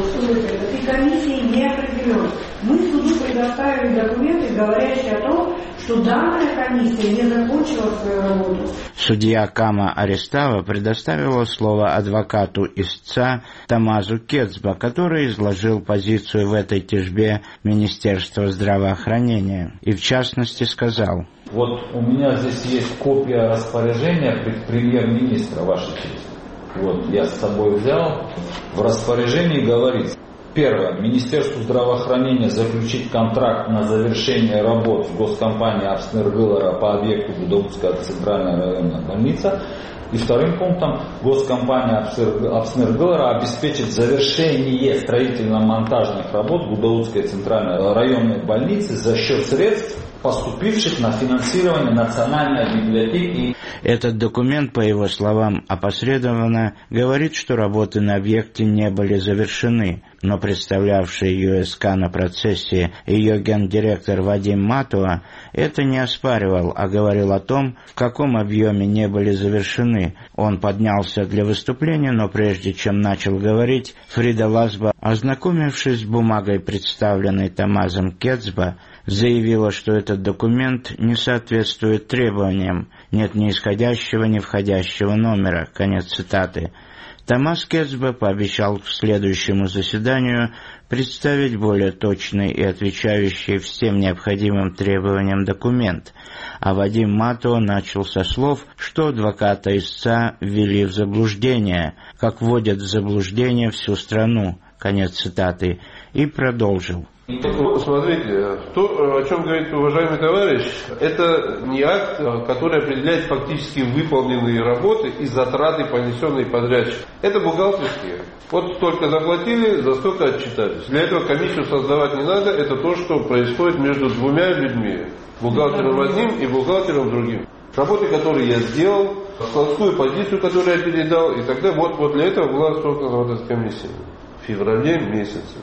этой комиссии не определен. Мы суду предоставили документы, говорящие о том, что данная комиссия не закончила свою работу. Судья Кама Арестава предоставила слово адвокату истца Тамазу Кецба, который изложил позицию в этой тяжбе Министерства здравоохранения и, в частности, сказал: Вот у меня здесь есть копия распоряжения премьер-министра, Ваша честь. Вот, я с собой взял. В распоряжении говорится: первое. Министерству здравоохранения заключить контракт на завершение работ в госкомпании Апснер-Гылара по объекту Гудауцкая центральная районная больница. И вторым пунктом госкомпания Апснер-Гылара обеспечит завершение строительно-монтажных работ Гудауцкой центральной районной больницы за счет средств, поступивших на финансирование Национальной библиотеки. Этот документ, по его словам, опосредованно говорит, что работы на объекте не были завершены, но представлявший ЮСК на процессе ее гендиректор Вадим Матуа это не оспаривал, а говорил о том, в каком объеме не были завершены. Он поднялся для выступления, но прежде чем начал говорить, Фрида Лазба, ознакомившись с бумагой, представленной Тамазом Кецба, заявила, что этот документ не соответствует требованиям, нет ни исходящего, ни входящего номера. Конец цитаты. Тамаз Кецба пообещал к следующему заседанию представить более точный и отвечающий всем необходимым требованиям документ, а Вадим Матуа начал со слов, что адвоката истца ввели в заблуждение, как вводят в заблуждение всю страну. Конец цитаты. И продолжил. Смотрите, то, о чем говорит уважаемый товарищ, это не акт, который определяет фактически выполненные работы и затраты, понесенные подрядчиком. Это бухгалтерские. Вот столько заплатили, за столько отчитались. Для этого комиссию создавать не надо, это то, что происходит между двумя людьми. Бухгалтером одним и бухгалтером другим. Работы, которые я сделал, складскую позицию, которую я передал, и тогда вот для этого была создана вот эта комиссия. В феврале месяце.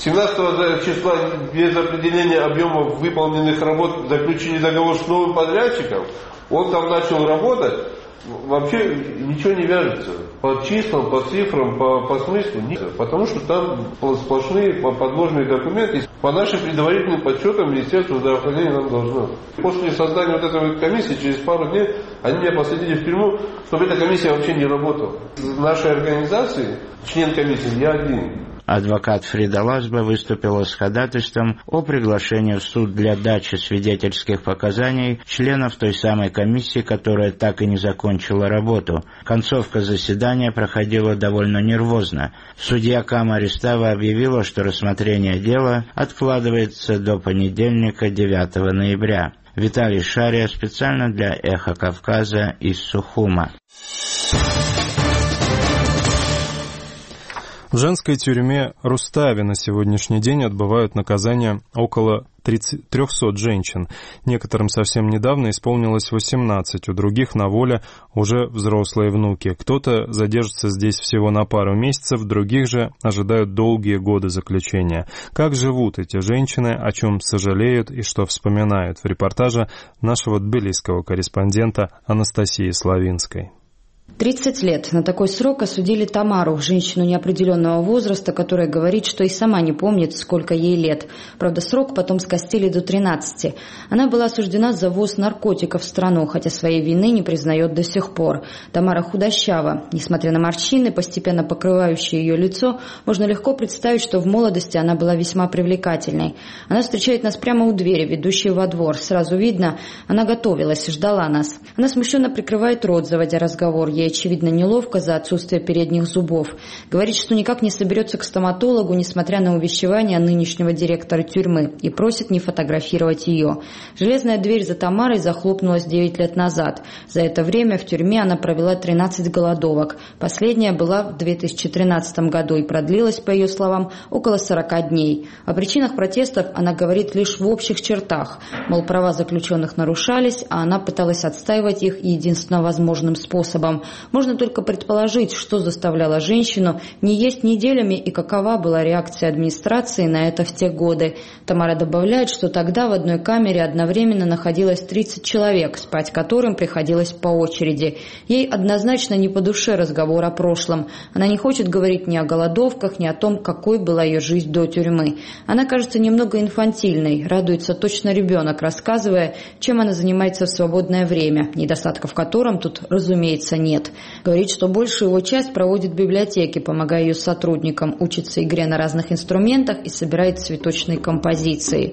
17 числа без определения объемов выполненных работ заключили договор с новым подрядчиком. Он там начал работать. Вообще ничего не вяжется. По числам, по цифрам, по смыслу. Нет. Потому что там сплошные подложные документы. По нашим предварительным подсчетам Министерство здравоохранения нам должно. После создания вот этой комиссии, через пару дней, они меня посадили в тюрьму, чтобы эта комиссия вообще не работала. В нашей организации член комиссии я один. Адвокат Фрида Лазба выступила с ходатайством о приглашении в суд для дачи свидетельских показаний членов той самой комиссии, которая так и не закончила работу. Концовка заседания проходила довольно нервозно. Судья Кама Арестава объявила, что рассмотрение дела откладывается до понедельника, 9 ноября. Виталий Шария специально для «Эхо Кавказа» из Сухума. В женской тюрьме Рустави на сегодняшний день отбывают наказание около 300 женщин. Некоторым совсем недавно исполнилось 18, у других на воле уже взрослые внуки. Кто-то задержится здесь всего на пару месяцев, других же ожидают долгие годы заключения. Как живут эти женщины, о чем сожалеют и что вспоминают, в репортаже нашего тбилисского корреспондента Анастасии Славинской. 30 лет. На такой срок осудили Тамару, женщину неопределенного возраста, которая говорит, что и сама не помнит, сколько ей лет. Правда, срок потом скостили до 13. Она была осуждена за ввоз наркотиков в страну, хотя своей вины не признает до сих пор. Тамара худощава. Несмотря на морщины, постепенно покрывающие ее лицо, можно легко представить, что в молодости она была весьма привлекательной. Она встречает нас прямо у двери, ведущей во двор. Сразу видно, она готовилась, ждала нас. Она смущенно прикрывает рот, заводя разговор. Ей очевидно неловко за отсутствие передних зубов. Говорит, что никак не соберется к стоматологу, несмотря на увещевания нынешнего директора тюрьмы, и просит не фотографировать ее. Железная дверь за Тамарой захлопнулась 9 лет назад. За это время в тюрьме она провела 13 голодовок. Последняя была в 2013 году и продлилась, по ее словам, около 40 дней. О причинах протестов она говорит лишь в общих чертах. Мол, права заключенных нарушались, а она пыталась отстаивать их единственно возможным способом. Можно только предположить, что заставляло женщину не есть неделями и какова была реакция администрации на это в те годы. Тамара добавляет, что тогда в одной камере одновременно находилось 30 человек, спать которым приходилось по очереди. Ей однозначно не по душе разговор о прошлом. Она не хочет говорить ни о голодовках, ни о том, какой была ее жизнь до тюрьмы. Она кажется немного инфантильной, радуется точно ребенок, рассказывая, чем она занимается в свободное время, недостатков в котором тут, разумеется, нет. Говорит, что большую его часть проводит в библиотеке, помогая ее сотрудникам, учится игре на разных инструментах и собирает цветочные композиции.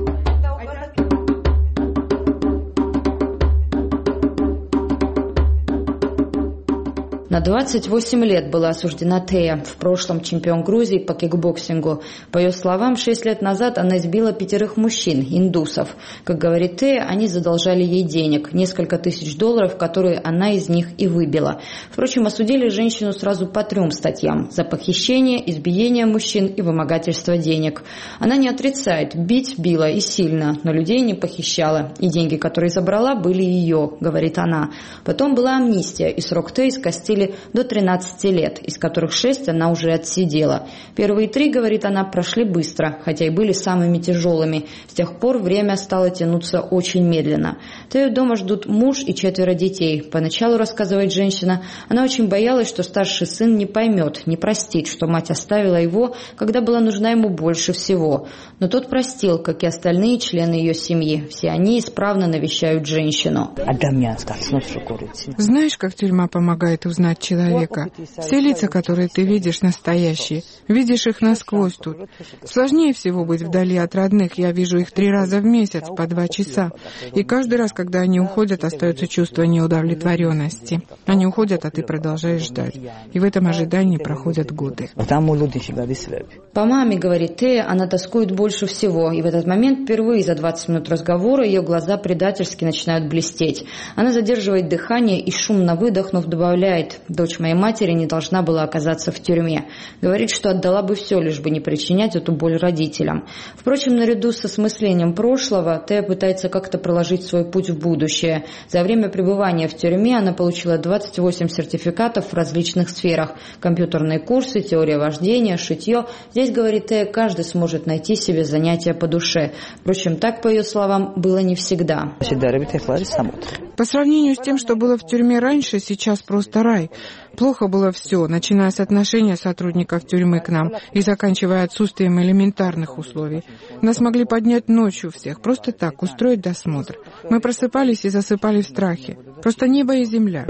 На 28 лет была осуждена Тея, в прошлом чемпион Грузии по кикбоксингу. По ее словам, 6 лет назад она избила 5 мужчин, индусов. Как говорит Тея, они задолжали ей денег, несколько тысяч $, которые она из них и выбила. Впрочем, осудили женщину сразу по 3 статьям: за похищение, избиение мужчин и вымогательство денег. Она не отрицает, бить била и сильно, но людей не похищала, и деньги, которые забрала, были ее, говорит она. Потом была амнистия, и срок Теи скостили до 13 лет, из которых 6 она уже отсидела. Первые 3, говорит она, прошли быстро, хотя и были самыми тяжелыми. С тех пор время стало тянуться очень медленно. Тею дома ждут муж и 4 детей. Поначалу, рассказывает женщина, она очень боялась, что старший сын не поймет, не простит, что мать оставила его, когда была нужна ему больше всего. Но тот простил, как и остальные члены ее семьи. Все они исправно навещают женщину. Знаешь, как тюрьма помогает узнать человека? Все лица, которые ты видишь, настоящие. Видишь их насквозь тут. Сложнее всего быть вдали от родных. Я вижу их 3 раза в месяц, по 2 часа. И каждый раз, когда они уходят, остается чувство неудовлетворенности. Они уходят, а ты продолжаешь ждать. И в этом ожидании проходят годы. По маме, говорит Тея, она тоскует больше всего. И в этот момент впервые за 20 минут разговора ее глаза предательски начинают блестеть. Она задерживает дыхание и, шумно выдохнув, добавляет: дочь моей матери не должна была оказаться в тюрьме. Говорит, что отдала бы все, лишь бы не причинять эту боль родителям. Впрочем, наряду с осмыслением прошлого, Тея пытается как-то проложить свой путь в будущее. За время пребывания в тюрьме она получила 28 сертификатов в различных сферах. Компьютерные курсы, теория вождения, шитье. Здесь, говорит Тея, каждый сможет найти себе занятие по душе. Впрочем, так, по ее словам, было не всегда. По сравнению с тем, что было в тюрьме раньше, сейчас просто рай. Плохо было все, начиная с отношения сотрудников тюрьмы к нам и заканчивая отсутствием элементарных условий. Нас могли поднять ночью всех, просто так, устроить досмотр. Мы просыпались и засыпали в страхе. Просто небо и земля.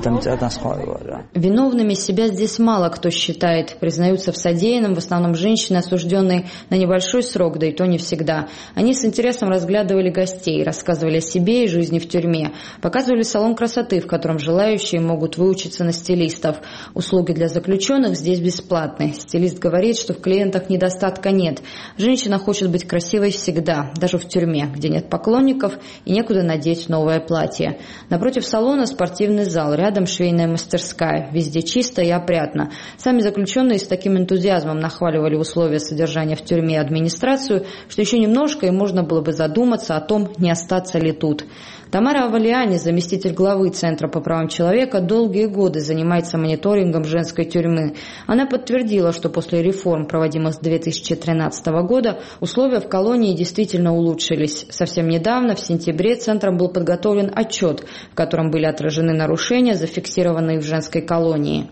Виновными себя здесь мало кто считает. Признаются в содеянном в основном женщины, осужденные на небольшой срок, да и то не всегда. Они с интересом разглядывали гостей, рассказывали о себе и жизни в тюрьме. Показывали салон красоты, в котором желающие могут выучиться на стилистов. Услуги для заключенных здесь бесплатны. Стилист говорит, что в клиентах недостатка нет. Женщина хочет быть красивой всегда, даже в тюрьме, где нет поклонников и некуда надеть новое платье. Напротив салона спортивный зал, рядом швейная мастерская. Везде чисто и опрятно. Сами заключенные с таким энтузиазмом нахваливали условия содержания в тюрьме и администрацию, что еще немножко и можно было бы задуматься о том, не остаться ли тут. Тамара Авалиани, заместитель главы Центра по правам человека, долгие годы занимается мониторингом женской тюрьмы. Она подтвердила, что после реформ, проводимых с 2013 года, условия в колонии действительно улучшились. Совсем недавно, в сентябре, Центром был подготовлен отчет, в котором были отражены нарушения, зафиксированные в женской колонии.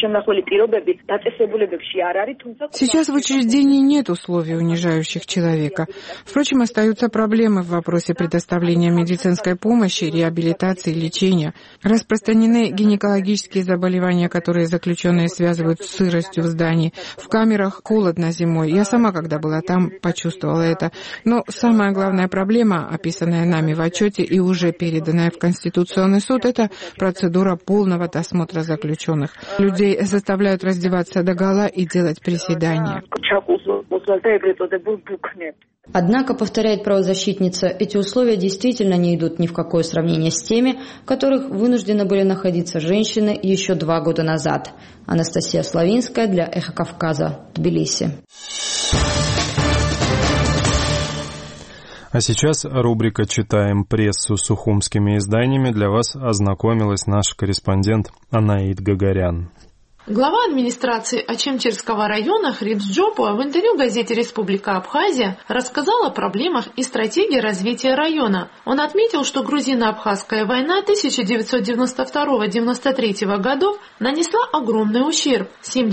Сейчас в учреждении нет условий, унижающих человека. Впрочем, остаются проблемы в вопросе предоставления медицинской помощи, реабилитации, лечения. Распространены гинекологические заболевания, которые заключенные связывают с сыростью в здании. В камерах холодно зимой. Я сама, когда была там, почувствовала это. Но самая главная проблема, описанная нами в отчете и уже переданная в Конституционный суд, это процедура полного досмотра заключенных. Людей заставляют раздеваться догола и делать приседания. Однако, повторяет правозащитница, эти условия действительно не идут ни в какое сравнение с теми, в которых вынуждены были находиться женщины еще 2 года назад. Анастасия Славинская для «Эхо Кавказа», Тбилиси. А сейчас рубрика «Читаем прессу» с сухумскими изданиями. Для вас ознакомилась наш корреспондент Анаид Гагарян. Глава администрации Ачемчирского района Хрипс Джопуа в интервью газете «Республика Абхазия» рассказал о проблемах и стратегии развития района. Он отметил, что грузино-абхазская война 1992-1993 годов нанесла огромный ущерб.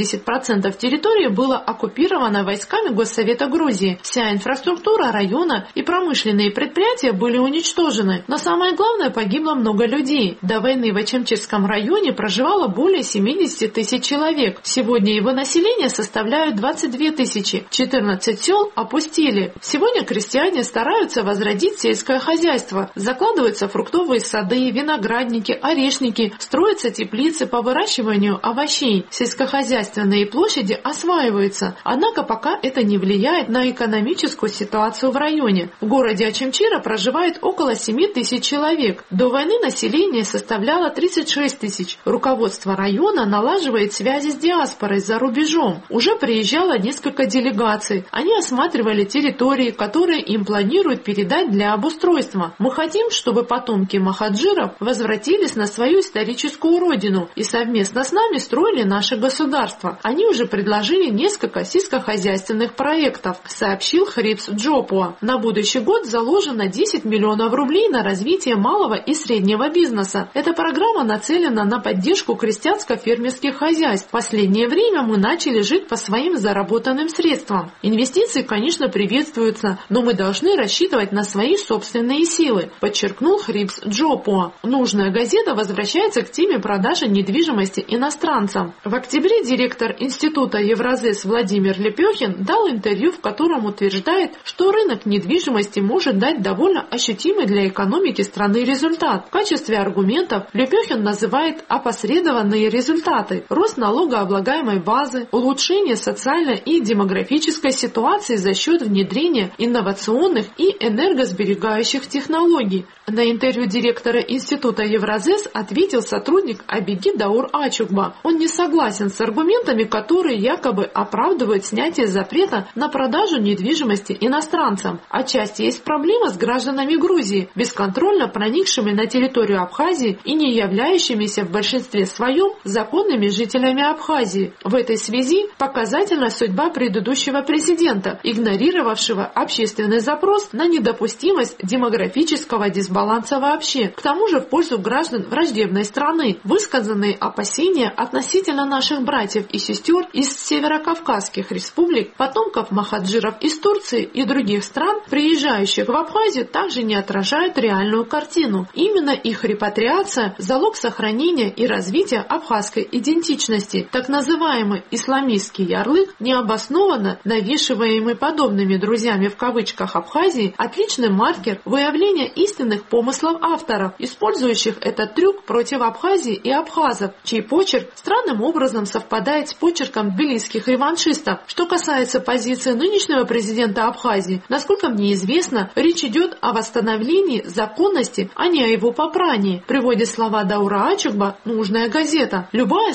70% территории было оккупировано войсками Госсовета Грузии. Вся инфраструктура района и промышленные предприятия были уничтожены. Но самое главное, погибло много людей. До войны в Ачемчирском районе проживало более 70 тысяч человек. Сегодня его население составляет 22 тысячи. 14 сел опустили. Сегодня крестьяне стараются возродить сельское хозяйство. Закладываются фруктовые сады, виноградники, орешники, строятся теплицы по выращиванию овощей. Сельскохозяйственные площади осваиваются. Однако пока это не влияет на экономическую ситуацию в районе. В городе Ачемчира проживает около 7 тысяч человек. До войны население составляло 36 тысяч. Руководство района налаживает связи с диаспорой за рубежом. Уже приезжало несколько делегаций. Они осматривали территории, которые им планируют передать для обустройства. Мы хотим, чтобы потомки махаджиров возвратились на свою историческую родину и совместно с нами строили наше государство. Они уже предложили несколько сельскохозяйственных проектов, сообщил Хрипс Джопуа. На будущий год заложено 10 миллионов рублей на развитие малого и среднего бизнеса. Эта программа нацелена на поддержку крестьянско-фермерских хозяйств. В последнее время мы начали жить по своим заработанным средствам. Инвестиции, конечно, приветствуются, но мы должны рассчитывать на свои собственные силы, подчеркнул Хрипс Джопуа. Нужная газета возвращается к теме продажи недвижимости иностранцам. В октябре директор Института Евразес Владимир Лепехин дал интервью, в котором утверждает, что рынок недвижимости может дать довольно ощутимый для экономики страны результат. В качестве аргументов Лепехин называет опосредованные результаты: рост налогооблагаемой базы, улучшение социальной и демографической ситуации за счет внедрения инновационных и энергосберегающих технологий. На интервью директора Института Евразес ответил сотрудник Абиги Даур Ачугба. Он не согласен с аргументами, которые якобы оправдывают снятие запрета на продажу недвижимости иностранцам. Отчасти есть проблема с гражданами Грузии, бесконтрольно проникшими на территорию Абхазии и не являющимися в большинстве своем законными жителями Абхазии. В этой связи показательна судьба предыдущего президента, игнорировавшего общественный запрос на недопустимость демографического дисбаланса вообще. К тому же в пользу граждан враждебной страны высказанные опасения относительно наших братьев и сестер из северокавказских республик, потомков махаджиров из Турции и других стран, приезжающих в Абхазию, также не отражают реальную картину. Именно их репатриация – залог сохранения и развития абхазской идентичности. Так называемый исламистский ярлык, необоснованно навешиваемый подобными «друзьями» в кавычках Абхазии, отличный маркер выявления истинных помыслов авторов, использующих этот трюк против Абхазии и абхазов, чей почерк странным образом совпадает с почерком тбилисских реваншистов. Что касается позиции нынешнего президента Абхазии, насколько мне известно, речь идет о восстановлении законности, а не о его попрании. Приводит слова Даура Ачугба «Нужная газета». Любая самовольная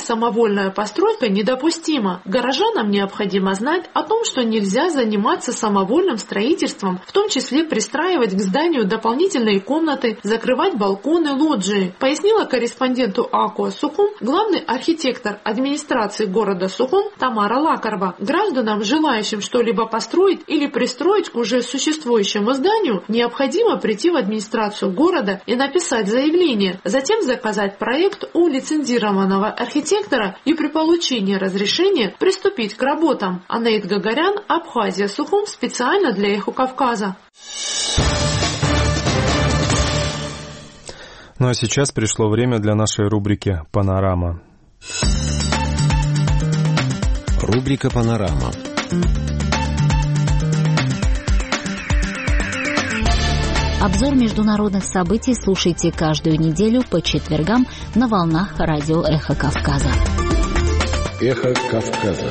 самовольная постройка недопустима. Горожанам необходимо знать о том, что нельзя заниматься самовольным строительством, в том числе пристраивать к зданию дополнительные комнаты, закрывать балконы, лоджии, пояснила корреспонденту АКО Сухум главный архитектор администрации города Сухум Тамара Лакарба. Гражданам, желающим что-либо построить или пристроить к уже существующему зданию, необходимо прийти в администрацию города и написать заявление, затем заказать проект у лицензированного архитектора и при получении разрешения приступить к работам. Анаит Гагарян, Абхазия, Сухум, специально для Эхо Кавказа. Ну а сейчас пришло время для нашей рубрики «Панорама». Рубрика «Панорама». Обзор международных событий слушайте каждую неделю по четвергам на волнах радио «Эхо Кавказа». «Эхо Кавказа».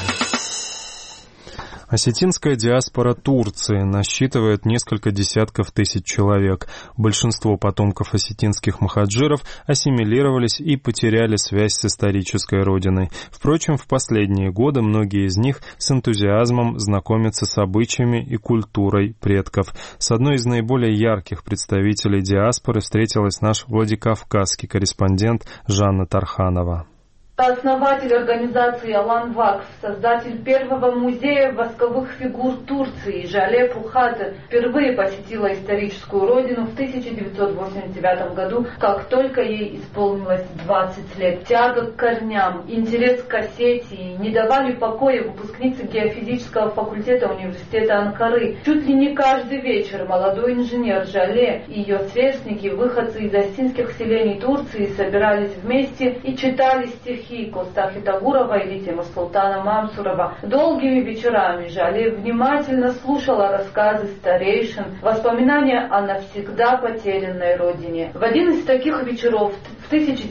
Осетинская диаспора Турции насчитывает несколько десятков тысяч человек. Большинство потомков осетинских мухаджиров ассимилировались и потеряли связь с исторической родиной. Впрочем, в последние годы многие из них с энтузиазмом знакомятся с обычаями и культурой предков. С одной из наиболее ярких представителей диаспоры встретилась наш владикавказский корреспондент Жанна Тарханова. Основатель организации Алан Вакф, создатель первого музея восковых фигур Турции, Жале Пухаты, впервые посетила историческую родину в 1989 году, как только ей исполнилось 20 лет. Тяга к корням, интерес к Осетии не давали покоя выпускнице геофизического факультета университета Анкары. Чуть ли не каждый вечер молодой инженер Жале и ее сверстники, выходцы из осетинских селений Турции, собирались вместе и читали стихи Костахи Тагурова или Тимур-Султана Мамсурова. Долгими вечерами Жале внимательно слушала рассказы старейшин, воспоминания о навсегда потерянной родине. В один из таких вечеров в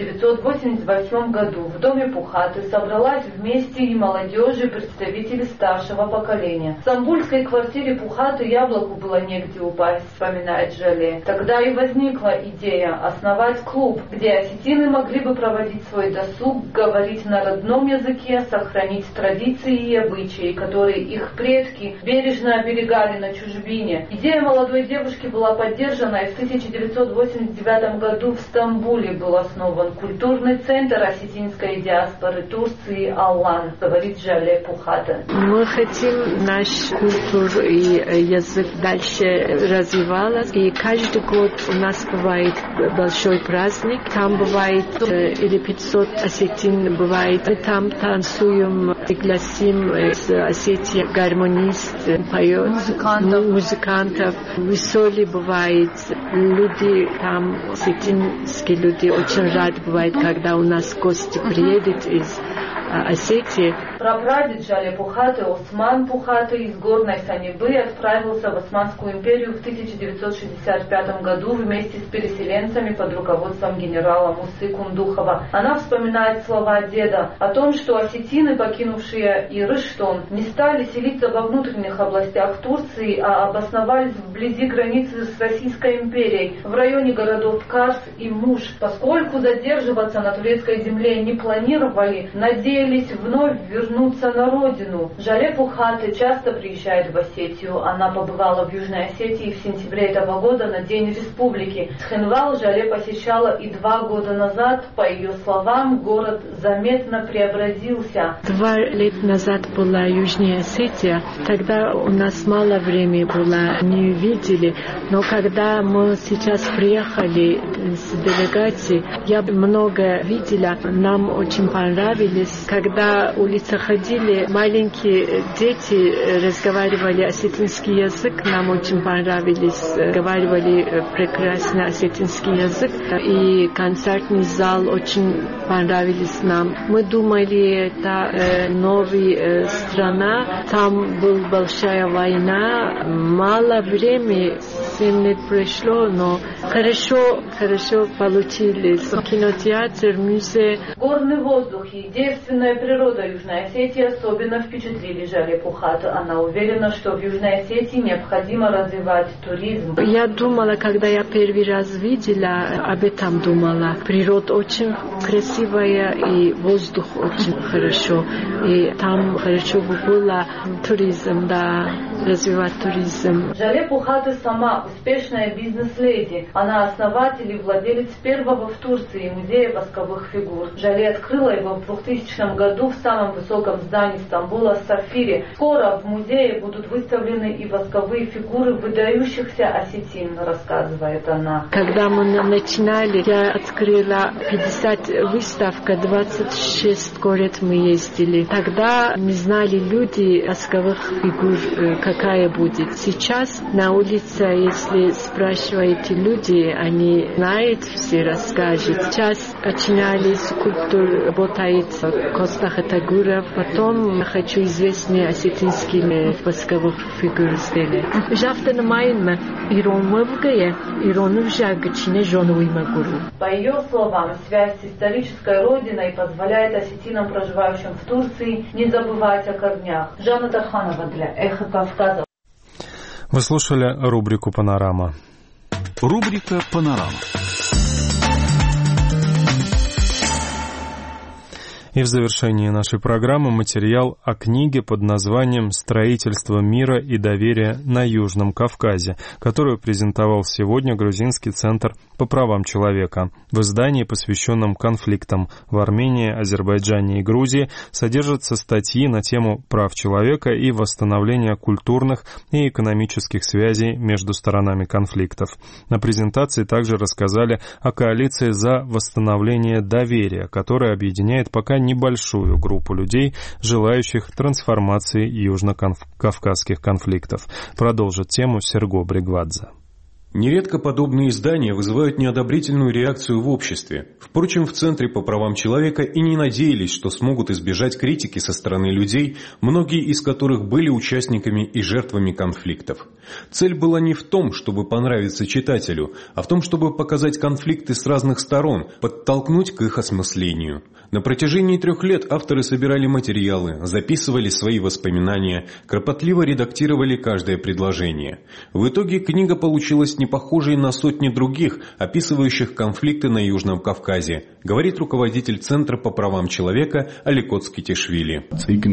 1988 году в доме Пухаты собралась вместе и молодежь, и представители старшего поколения. В стамбульской квартире Пухаты яблоку было негде упасть, вспоминает Жале. Тогда и возникла идея основать клуб, где осетины могли бы проводить свой досуг, говорить на родном языке, сохранить традиции и обычаи, которые их предки бережно оберегали на чужбине. Идея молодой девушки была поддержана, и в 1989 году в Стамбуле был основан культурный центр осетинской диаспоры Турции «Аллан», говорит Жале Пухата. Мы хотим наш культуру и язык дальше развивалась, и каждый год у нас бывает большой праздник, там бывает или 500 осетин бывает. Мы там танцуем, пригласим с Осетии гармонист, поет, музыкантов. Веселый бывает. Люди там, осетинские люди, очень рады бывают, когда у нас гости приедут из Осетии. Прапрадед Жале Пухаты, Осман Пухаты из горной Санибы, отправился в Османскую империю в 1965 году вместе с переселенцами под руководством генерала Мусы Кундухова. Она вспоминает слова деда о том, что осетины, покинувшие Ирыштон, не стали селиться во внутренних областях Турции, а обосновались вблизи границы с Российской империей, в районе городов Карс и Муш. Поскольку задерживаться на турецкой земле не планировали, надеялись вновь вернуться на родину. Жале Пухаты часто приезжает в Осетию. Она побывала в Южной Осетии в сентябре этого года на День Республики. Цхинвал Жале посещала и 2 года назад. По ее словам, город заметно преобразился. 2 лета назад была Южная Осетия. Тогда у нас мало времени было, не видели. Но когда мы сейчас приехали с делегацией, я много видела. Нам очень понравилось. Когда улицы ходили, маленькие дети разговаривали осетинский язык, нам очень понравились, разговаривали прекрасно осетинский язык, и концертный зал очень понравились нам. Мы думали, это новая страна, там была большая война, мало времени 7 лет прошло, но хорошо получились. Кинотеатр, музей. Горный воздух и девственная природа Южной Осетии особенно впечатлили Жале Пухат. Она уверена, что в Южной Осетии необходимо развивать туризм. Я думала, когда я первый раз видела, об этом думала. Природа очень красивая и воздух очень хорошо. И там хорошо бы было туризм, да, развивать туризм. Жале Пухат сама успешная бизнес-леди. Она основатель и владелец первого в Турции музея восковых фигур. Жале открыла его в 2000 году в самом высоком здании Стамбула Сафире. Скоро в музее будут выставлены и восковые фигуры выдающихся осетин, рассказывает она. Когда мы начинали, я открыла 50 выставок, 26 город мы ездили. Тогда не знали люди восковых фигур, какая будет. Сейчас на улице, если спрашиваете люди, они знают, все расскажут. Сейчас начинали скульптор, работает Коста Хатагуров. Потом хочу известные осетинские восковых фигур сделать. Жафтен майнме иронмовгая, иронувжагачине жонуймагуру. По ее словам, связь с исторической родиной позволяет осетинам, проживающим в Турции, не забывать о корнях. Жанна Тарханова для Эхо Кавказа. Вы слушали рубрику «Панорама». Рубрика «Панорама». И в завершении нашей программы материал о книге под названием «Строительство мира и доверия на Южном Кавказе», которую презентовал сегодня Грузинский центр по правам человека. В издании, посвященном конфликтам в Армении, Азербайджане и Грузии, содержатся статьи на тему прав человека и восстановления культурных и экономических связей между сторонами конфликтов. На презентации также рассказали о коалиции за восстановление доверия, которая объединяет пока небольшую группу людей, желающих трансформации южно-кавказских конфликтов. Продолжит тему Серго Бригвадзе. Нередко подобные издания вызывают неодобрительную реакцию в обществе. Впрочем, в Центре по правам человека и не надеялись, что смогут избежать критики со стороны людей, многие из которых были участниками и жертвами конфликтов. Цель была не в том, чтобы понравиться читателю, а в том, чтобы показать конфликты с разных сторон, подтолкнуть к их осмыслению. На протяжении 3 лет авторы собирали материалы, записывали свои воспоминания, кропотливо редактировали каждое предложение. В итоге книга получилась не похожей на сотни других, описывающих конфликты на Южном Кавказе, говорит руководитель Центра по правам человека Аликот Скитишвили.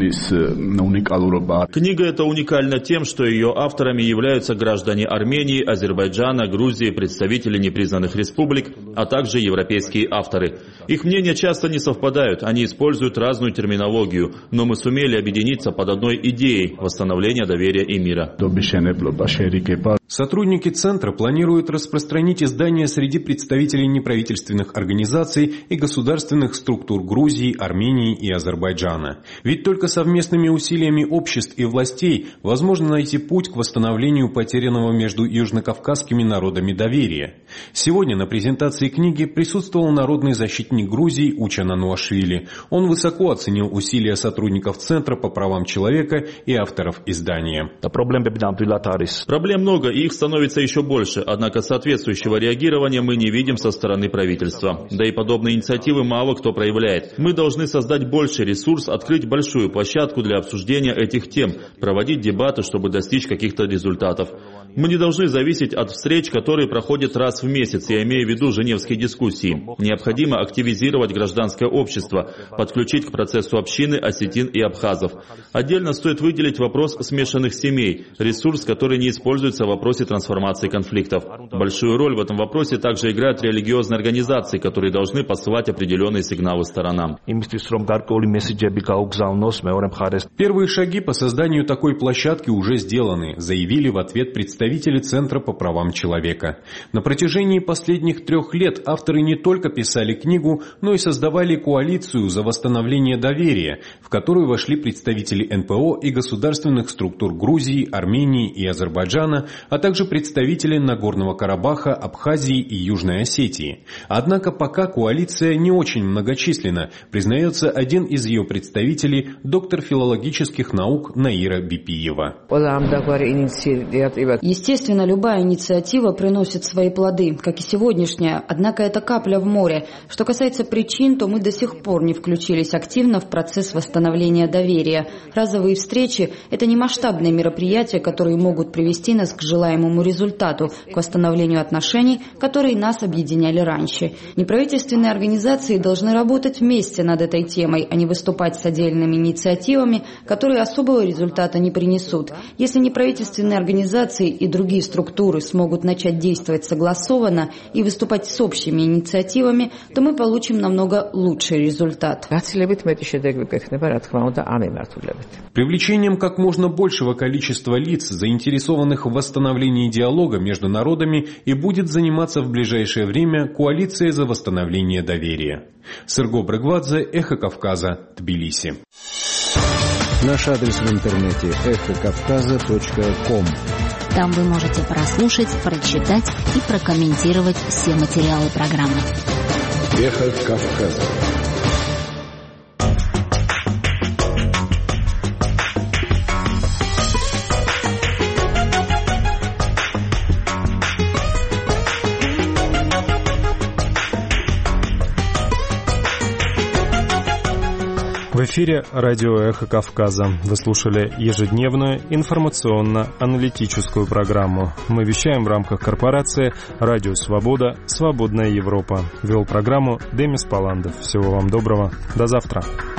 Книга эта уникальна тем, что ее авторами являются граждане Армении, Азербайджана, Грузии, представители непризнанных республик, а также европейские авторы. Их мнения часто не совпадают, они используют разную терминологию, но мы сумели объединиться под одной идеей – восстановления доверия и мира. Сотрудники Центра планируют распространить издание среди представителей неправительственных организаций и государственных структур Грузии, Армении и Азербайджана. Ведь только совместными усилиями обществ и властей возможно найти путь к восстановлению потерянного между южнокавказскими народами доверия. Сегодня на презентации книги присутствовал народный защитник Грузии Учан Ануашвили. Он высоко оценил усилия сотрудников Центра по правам человека и авторов издания. Проблем много, и их становится еще больше, однако соответствующего реагирования мы не видим со стороны правительства. Да и подобные инициативы мало кто проявляет. Мы должны создать больший ресурс, открыть большую площадку для обсуждения этих тем, проводить дебаты, чтобы достичь каких-то результатов. Мы не должны зависеть от встреч, которые проходят раз в месяц, я имею в виду женевские дискуссии. Необходимо активизировать гражданское общество, подключить к процессу общины осетин и абхазов. Отдельно стоит выделить вопрос смешанных семей, ресурс, который не используется в вопросе трансформации конфликтов. Большую роль в этом вопросе также играют религиозные организации, которые должны посылать определенные сигналы сторонам. Первые шаги по созданию такой площадки уже сделаны, заявили в ответ представители Центра по правам человека. На протяжении последних 3 лет авторы не только писали книгу, но и создавали коалицию за восстановление доверия, в которую вошли представители НПО и государственных структур Грузии, Армении и Азербайджана, а а также представители Нагорного Карабаха, Абхазии и Южной Осетии. Однако пока коалиция не очень многочисленна, признается один из ее представителей, доктор филологических наук Наира Бипиева. Естественно, любая инициатива приносит свои плоды, как и сегодняшняя, однако это капля в море. Что касается причин, то мы до сих пор не включились активно в процесс восстановления доверия. Разовые встречи – это не масштабные мероприятия, которые могут привести нас к желаемому результату, к восстановлению отношений, которые нас объединяли раньше. Неправительственные организации должны работать вместе над этой темой, а не выступать с отдельными инициативами, которые особого результата не принесут. Если неправительственные организации и другие структуры смогут начать действовать согласованно и выступать с общими инициативами, то мы получим намного лучший результат. Привлечением как можно большего количества лиц, заинтересованных в восстановлении диалога между народами, и будет заниматься в ближайшее время коалиция за восстановление доверия. Серго Брыгвадзе, Эхо Кавказа, Тбилиси. Наш адрес в интернете эхокавказа.ком. Там вы можете прослушать, прочитать и прокомментировать все материалы программы. Эхо Кавказа. В эфире радио «Эхо Кавказа». Вы слушали ежедневную информационно-аналитическую программу. Мы вещаем в рамках корпорации «Радио Свобода. Свободная Европа». Вел программу Демис Паландов. Всего вам доброго. До завтра.